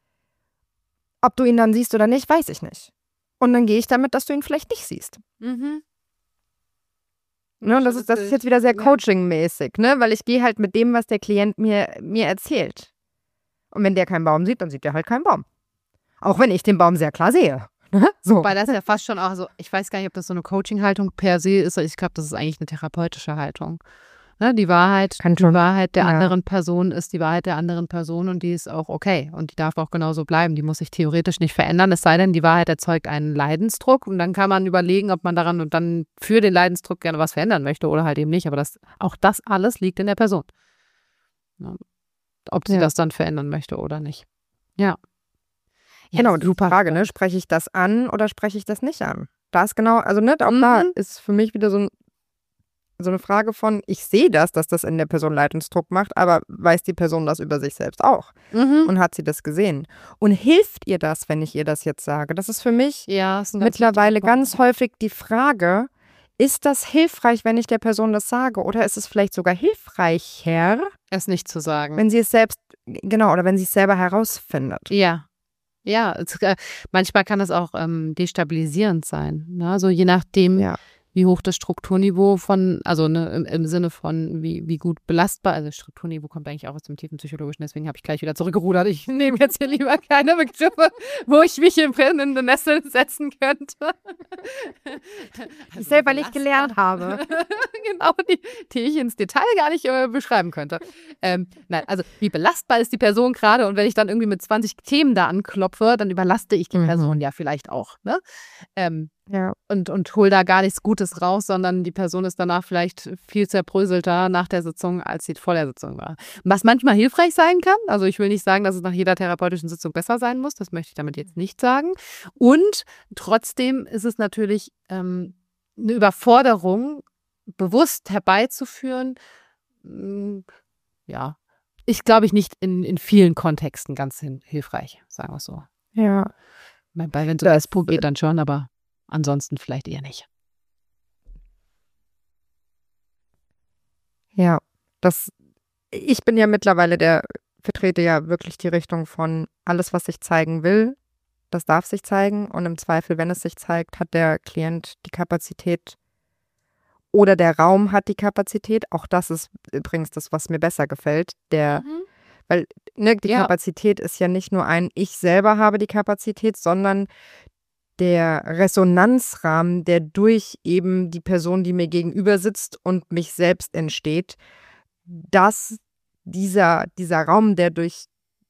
Ob du ihn dann siehst oder nicht, weiß ich nicht. Und dann gehe ich damit, dass du ihn vielleicht nicht siehst. Ne, das ist jetzt wieder sehr Coaching-mäßig, ne? Weil ich gehe halt mit dem, was der Klient mir erzählt. Und wenn der keinen Baum sieht, dann sieht der halt keinen Baum. Auch wenn ich den Baum sehr klar sehe. So. Wobei das ja fast schon auch so, ich weiß gar nicht, ob das so eine Coaching-Haltung per se ist, ich glaube, das ist eigentlich eine therapeutische Haltung. Ne? Die Wahrheit der Ja. anderen Person ist die Wahrheit der anderen Person und die ist auch okay und die darf auch genauso bleiben. Die muss sich theoretisch nicht verändern, es sei denn, die Wahrheit erzeugt einen Leidensdruck und dann kann man überlegen, ob man daran und dann für den Leidensdruck gerne was verändern möchte oder halt eben nicht. Aber auch das alles liegt in der Person. Ja. Ob sie das dann verändern möchte oder nicht. Ja. Genau, die super Frage, spannend. ne, spreche ich das an oder spreche ich das nicht an? Da ist genau, also auch da ist für mich wieder so eine Frage von, ich sehe das, dass das in der Person Leidensdruck macht, aber weiß die Person das über sich selbst auch? Und hat sie das gesehen? Und hilft ihr das, wenn ich ihr das jetzt sage? Das ist für mich ist ein ganz mittlerweile wichtiger Punkt. ganz häufig die Frage, ist das hilfreich, wenn ich der Person das sage? Oder ist es vielleicht sogar hilfreicher, Es nicht zu sagen. wenn sie es selbst, genau, oder wenn sie es selber herausfindet? Ja. Ja, manchmal kann es auch destabilisierend sein. Ne? Also je nachdem, Ja. wie hoch das Strukturniveau also ne, im Sinne von wie gut belastbar, also Strukturniveau kommt eigentlich auch aus dem tiefen Psychologischen, deswegen habe ich gleich wieder zurückgerudert. Ich nehme jetzt hier lieber keine Begriffe, wo ich mich in den Nessel setzen könnte. Ich selber nicht gelernt habe. Genau, die ich ins Detail gar nicht beschreiben könnte. Nein, also wie belastbar ist die Person gerade und wenn ich dann irgendwie mit 20 Themen da anklopfe, dann überlaste ich die Person ja vielleicht auch. Ne? Ja. Und hol da gar nichts Gutes raus, sondern die Person ist danach vielleicht viel zerbröselter nach der Sitzung, als sie vor der Sitzung war. Was manchmal hilfreich sein kann, also ich will nicht sagen, dass es nach jeder therapeutischen Sitzung besser sein muss, das möchte ich damit jetzt nicht sagen. Und trotzdem ist es natürlich eine Überforderung, bewusst herbeizuführen, ja, ist, glaube ich, nicht in vielen Kontexten ganz hilfreich, sagen wir es so. Ja. Wenn es um Esspo geht, dann schon, aber ansonsten vielleicht eher nicht. Ja, ich bin ja mittlerweile vertrete ja wirklich die Richtung von alles, was sich zeigen will, das darf sich zeigen und im Zweifel, wenn es sich zeigt, hat der Klient die Kapazität oder der Raum hat die Kapazität. Auch das ist übrigens das, was mir besser gefällt. Weil die Kapazität ist ja nicht nur ich selber habe die Kapazität, sondern der Resonanzrahmen, der durch eben die Person, die mir gegenüber sitzt und mich selbst entsteht, dass dieser Raum, der durch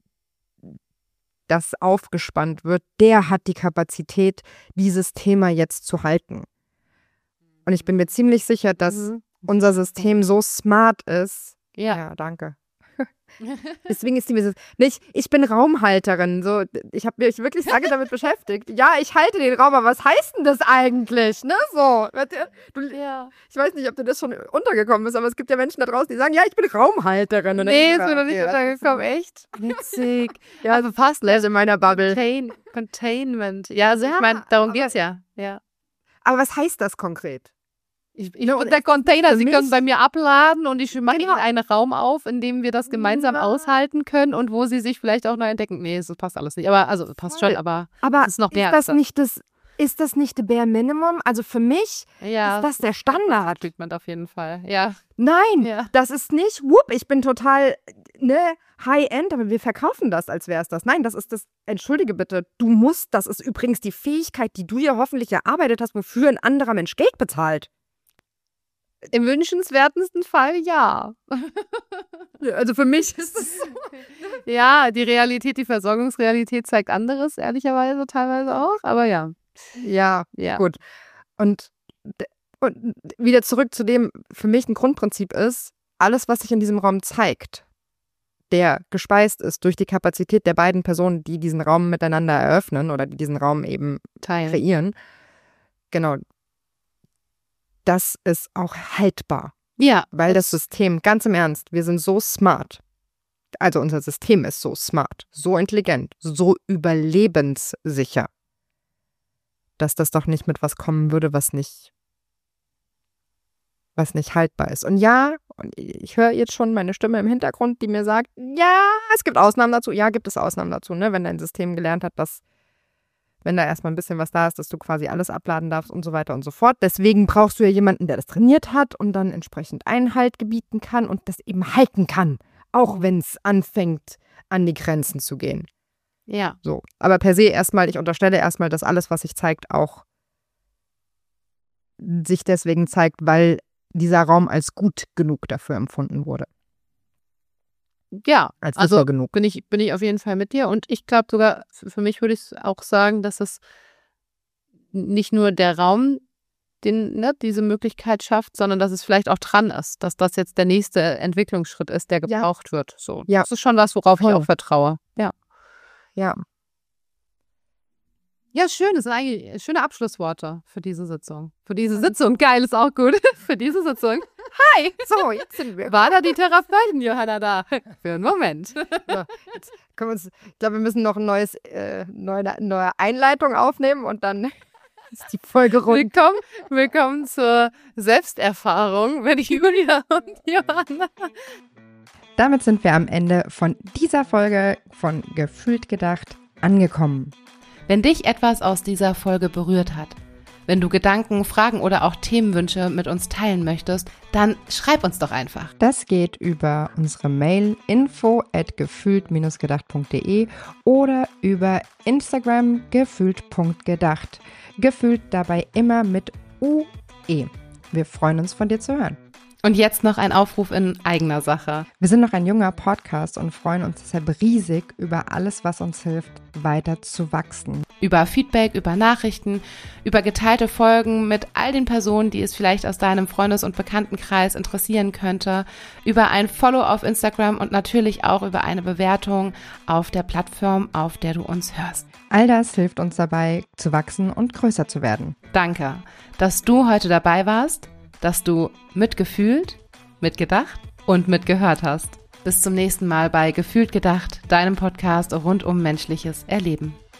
das aufgespannt wird, der hat die Kapazität, dieses Thema jetzt zu halten. Und ich bin mir ziemlich sicher, dass unser System so smart ist. Ja, danke. Deswegen ist die nicht, ich bin Raumhalterin. So, ich habe mich wirklich lange damit beschäftigt. Ja, ich halte den Raum, aber was heißt denn das eigentlich? Ne? So, ich weiß nicht, ob dir das schon untergekommen ist, aber es gibt ja Menschen da draußen, die sagen, ja, ich bin Raumhalterin. Und nee, ist mir noch nicht untergekommen, echt? Witzig. Ja, also fast lese in meiner Bubble. Containment. Ja, also ich meine, darum geht es ja. Aber was heißt das konkret? Ich bin der Container, Sie können bei mir abladen und ich mache Ihnen einen Raum auf, in dem wir das gemeinsam aushalten können und wo Sie sich vielleicht auch neu entdecken. Nee, das passt alles nicht. Aber, also passt schon, aber es ist noch mehr. Ist das nicht the bare minimum? Also für mich ist das der Standard. Treatment auf jeden Fall, ja. Nein, das ist nicht, ich bin total High-End, aber wir verkaufen das, als wäre es das. Nein, das ist das, entschuldige bitte, das ist übrigens die Fähigkeit, die du ja hoffentlich erarbeitet hast, wofür ein anderer Mensch Geld bezahlt. Im wünschenswertesten Fall ja. Also für mich ist es so. Ja, die Versorgungsrealität zeigt anderes, ehrlicherweise teilweise auch, aber ja. Ja, gut. Und wieder zurück zu dem, für mich ein Grundprinzip ist, alles, was sich in diesem Raum zeigt, der gespeist ist durch die Kapazität der beiden Personen, die diesen Raum miteinander eröffnen oder die diesen Raum eben kreieren, genau, das ist auch haltbar. Ja. Weil das System, ganz im Ernst, wir sind so smart. Also unser System ist so smart, so intelligent, so überlebenssicher, dass das doch nicht mit was kommen würde, was nicht haltbar ist. Und ja, ich höre jetzt schon meine Stimme im Hintergrund, die mir sagt, ja, es gibt Ausnahmen dazu. Ja, gibt es Ausnahmen dazu, ne? Wenn dein System gelernt hat, dass, wenn da erstmal ein bisschen was da ist, dass du quasi alles abladen darfst und so weiter und so fort. Deswegen brauchst du ja jemanden, der das trainiert hat und dann entsprechend Einhalt gebieten kann und das eben halten kann, auch wenn es anfängt, an die Grenzen zu gehen. Ja. So. Aber per se ich unterstelle erstmal, dass alles, was sich zeigt, auch sich deswegen zeigt, weil dieser Raum als gut genug dafür empfunden wurde. Ja, Als also sicher genug. bin ich auf jeden Fall mit dir. Und ich glaube sogar, für mich würde ich auch sagen, dass es nicht nur der Raum diese Möglichkeit schafft, sondern dass es vielleicht auch dran ist, dass das jetzt der nächste Entwicklungsschritt ist, der gebraucht wird. So. Ja. Das ist schon was, worauf ich Voll. auch vertraue. Ja. Ja. Ja, schön. Das sind eigentlich schöne Abschlussworte für diese Sitzung. Für diese Sitzung. Geil, ist auch gut. Für diese Sitzung. Hi. So, jetzt sind wir. War da die Therapeutin Johanna da? Für einen Moment. Ja, jetzt können wir uns, ich glaube, wir müssen noch ein neue Einleitung aufnehmen und dann ist die Folge rund. Willkommen zur Selbsterfahrung mit Julia und Johanna. Damit sind wir am Ende von dieser Folge von Gefühlt gedacht angekommen. Wenn dich etwas aus dieser Folge berührt hat, wenn du Gedanken, Fragen oder auch Themenwünsche mit uns teilen möchtest, dann schreib uns doch einfach. Das geht über unsere Mail info@gefühlt-gedacht.de oder über Instagram gefühlt.gedacht. Gefühlt dabei immer mit UE. Wir freuen uns, von dir zu hören. Und jetzt noch ein Aufruf in eigener Sache. Wir sind noch ein junger Podcast und freuen uns deshalb riesig über alles, was uns hilft, weiter zu wachsen. Über Feedback, über Nachrichten, über geteilte Folgen mit all den Personen, die es vielleicht aus deinem Freundes- und Bekanntenkreis interessieren könnte, über ein Follow auf Instagram und natürlich auch über eine Bewertung auf der Plattform, auf der du uns hörst. All das hilft uns dabei, zu wachsen und größer zu werden. Danke, dass du heute dabei warst, dass du mitgefühlt, mitgedacht und mitgehört hast. Bis zum nächsten Mal bei Gefühlt gedacht, deinem Podcast rund um menschliches Erleben.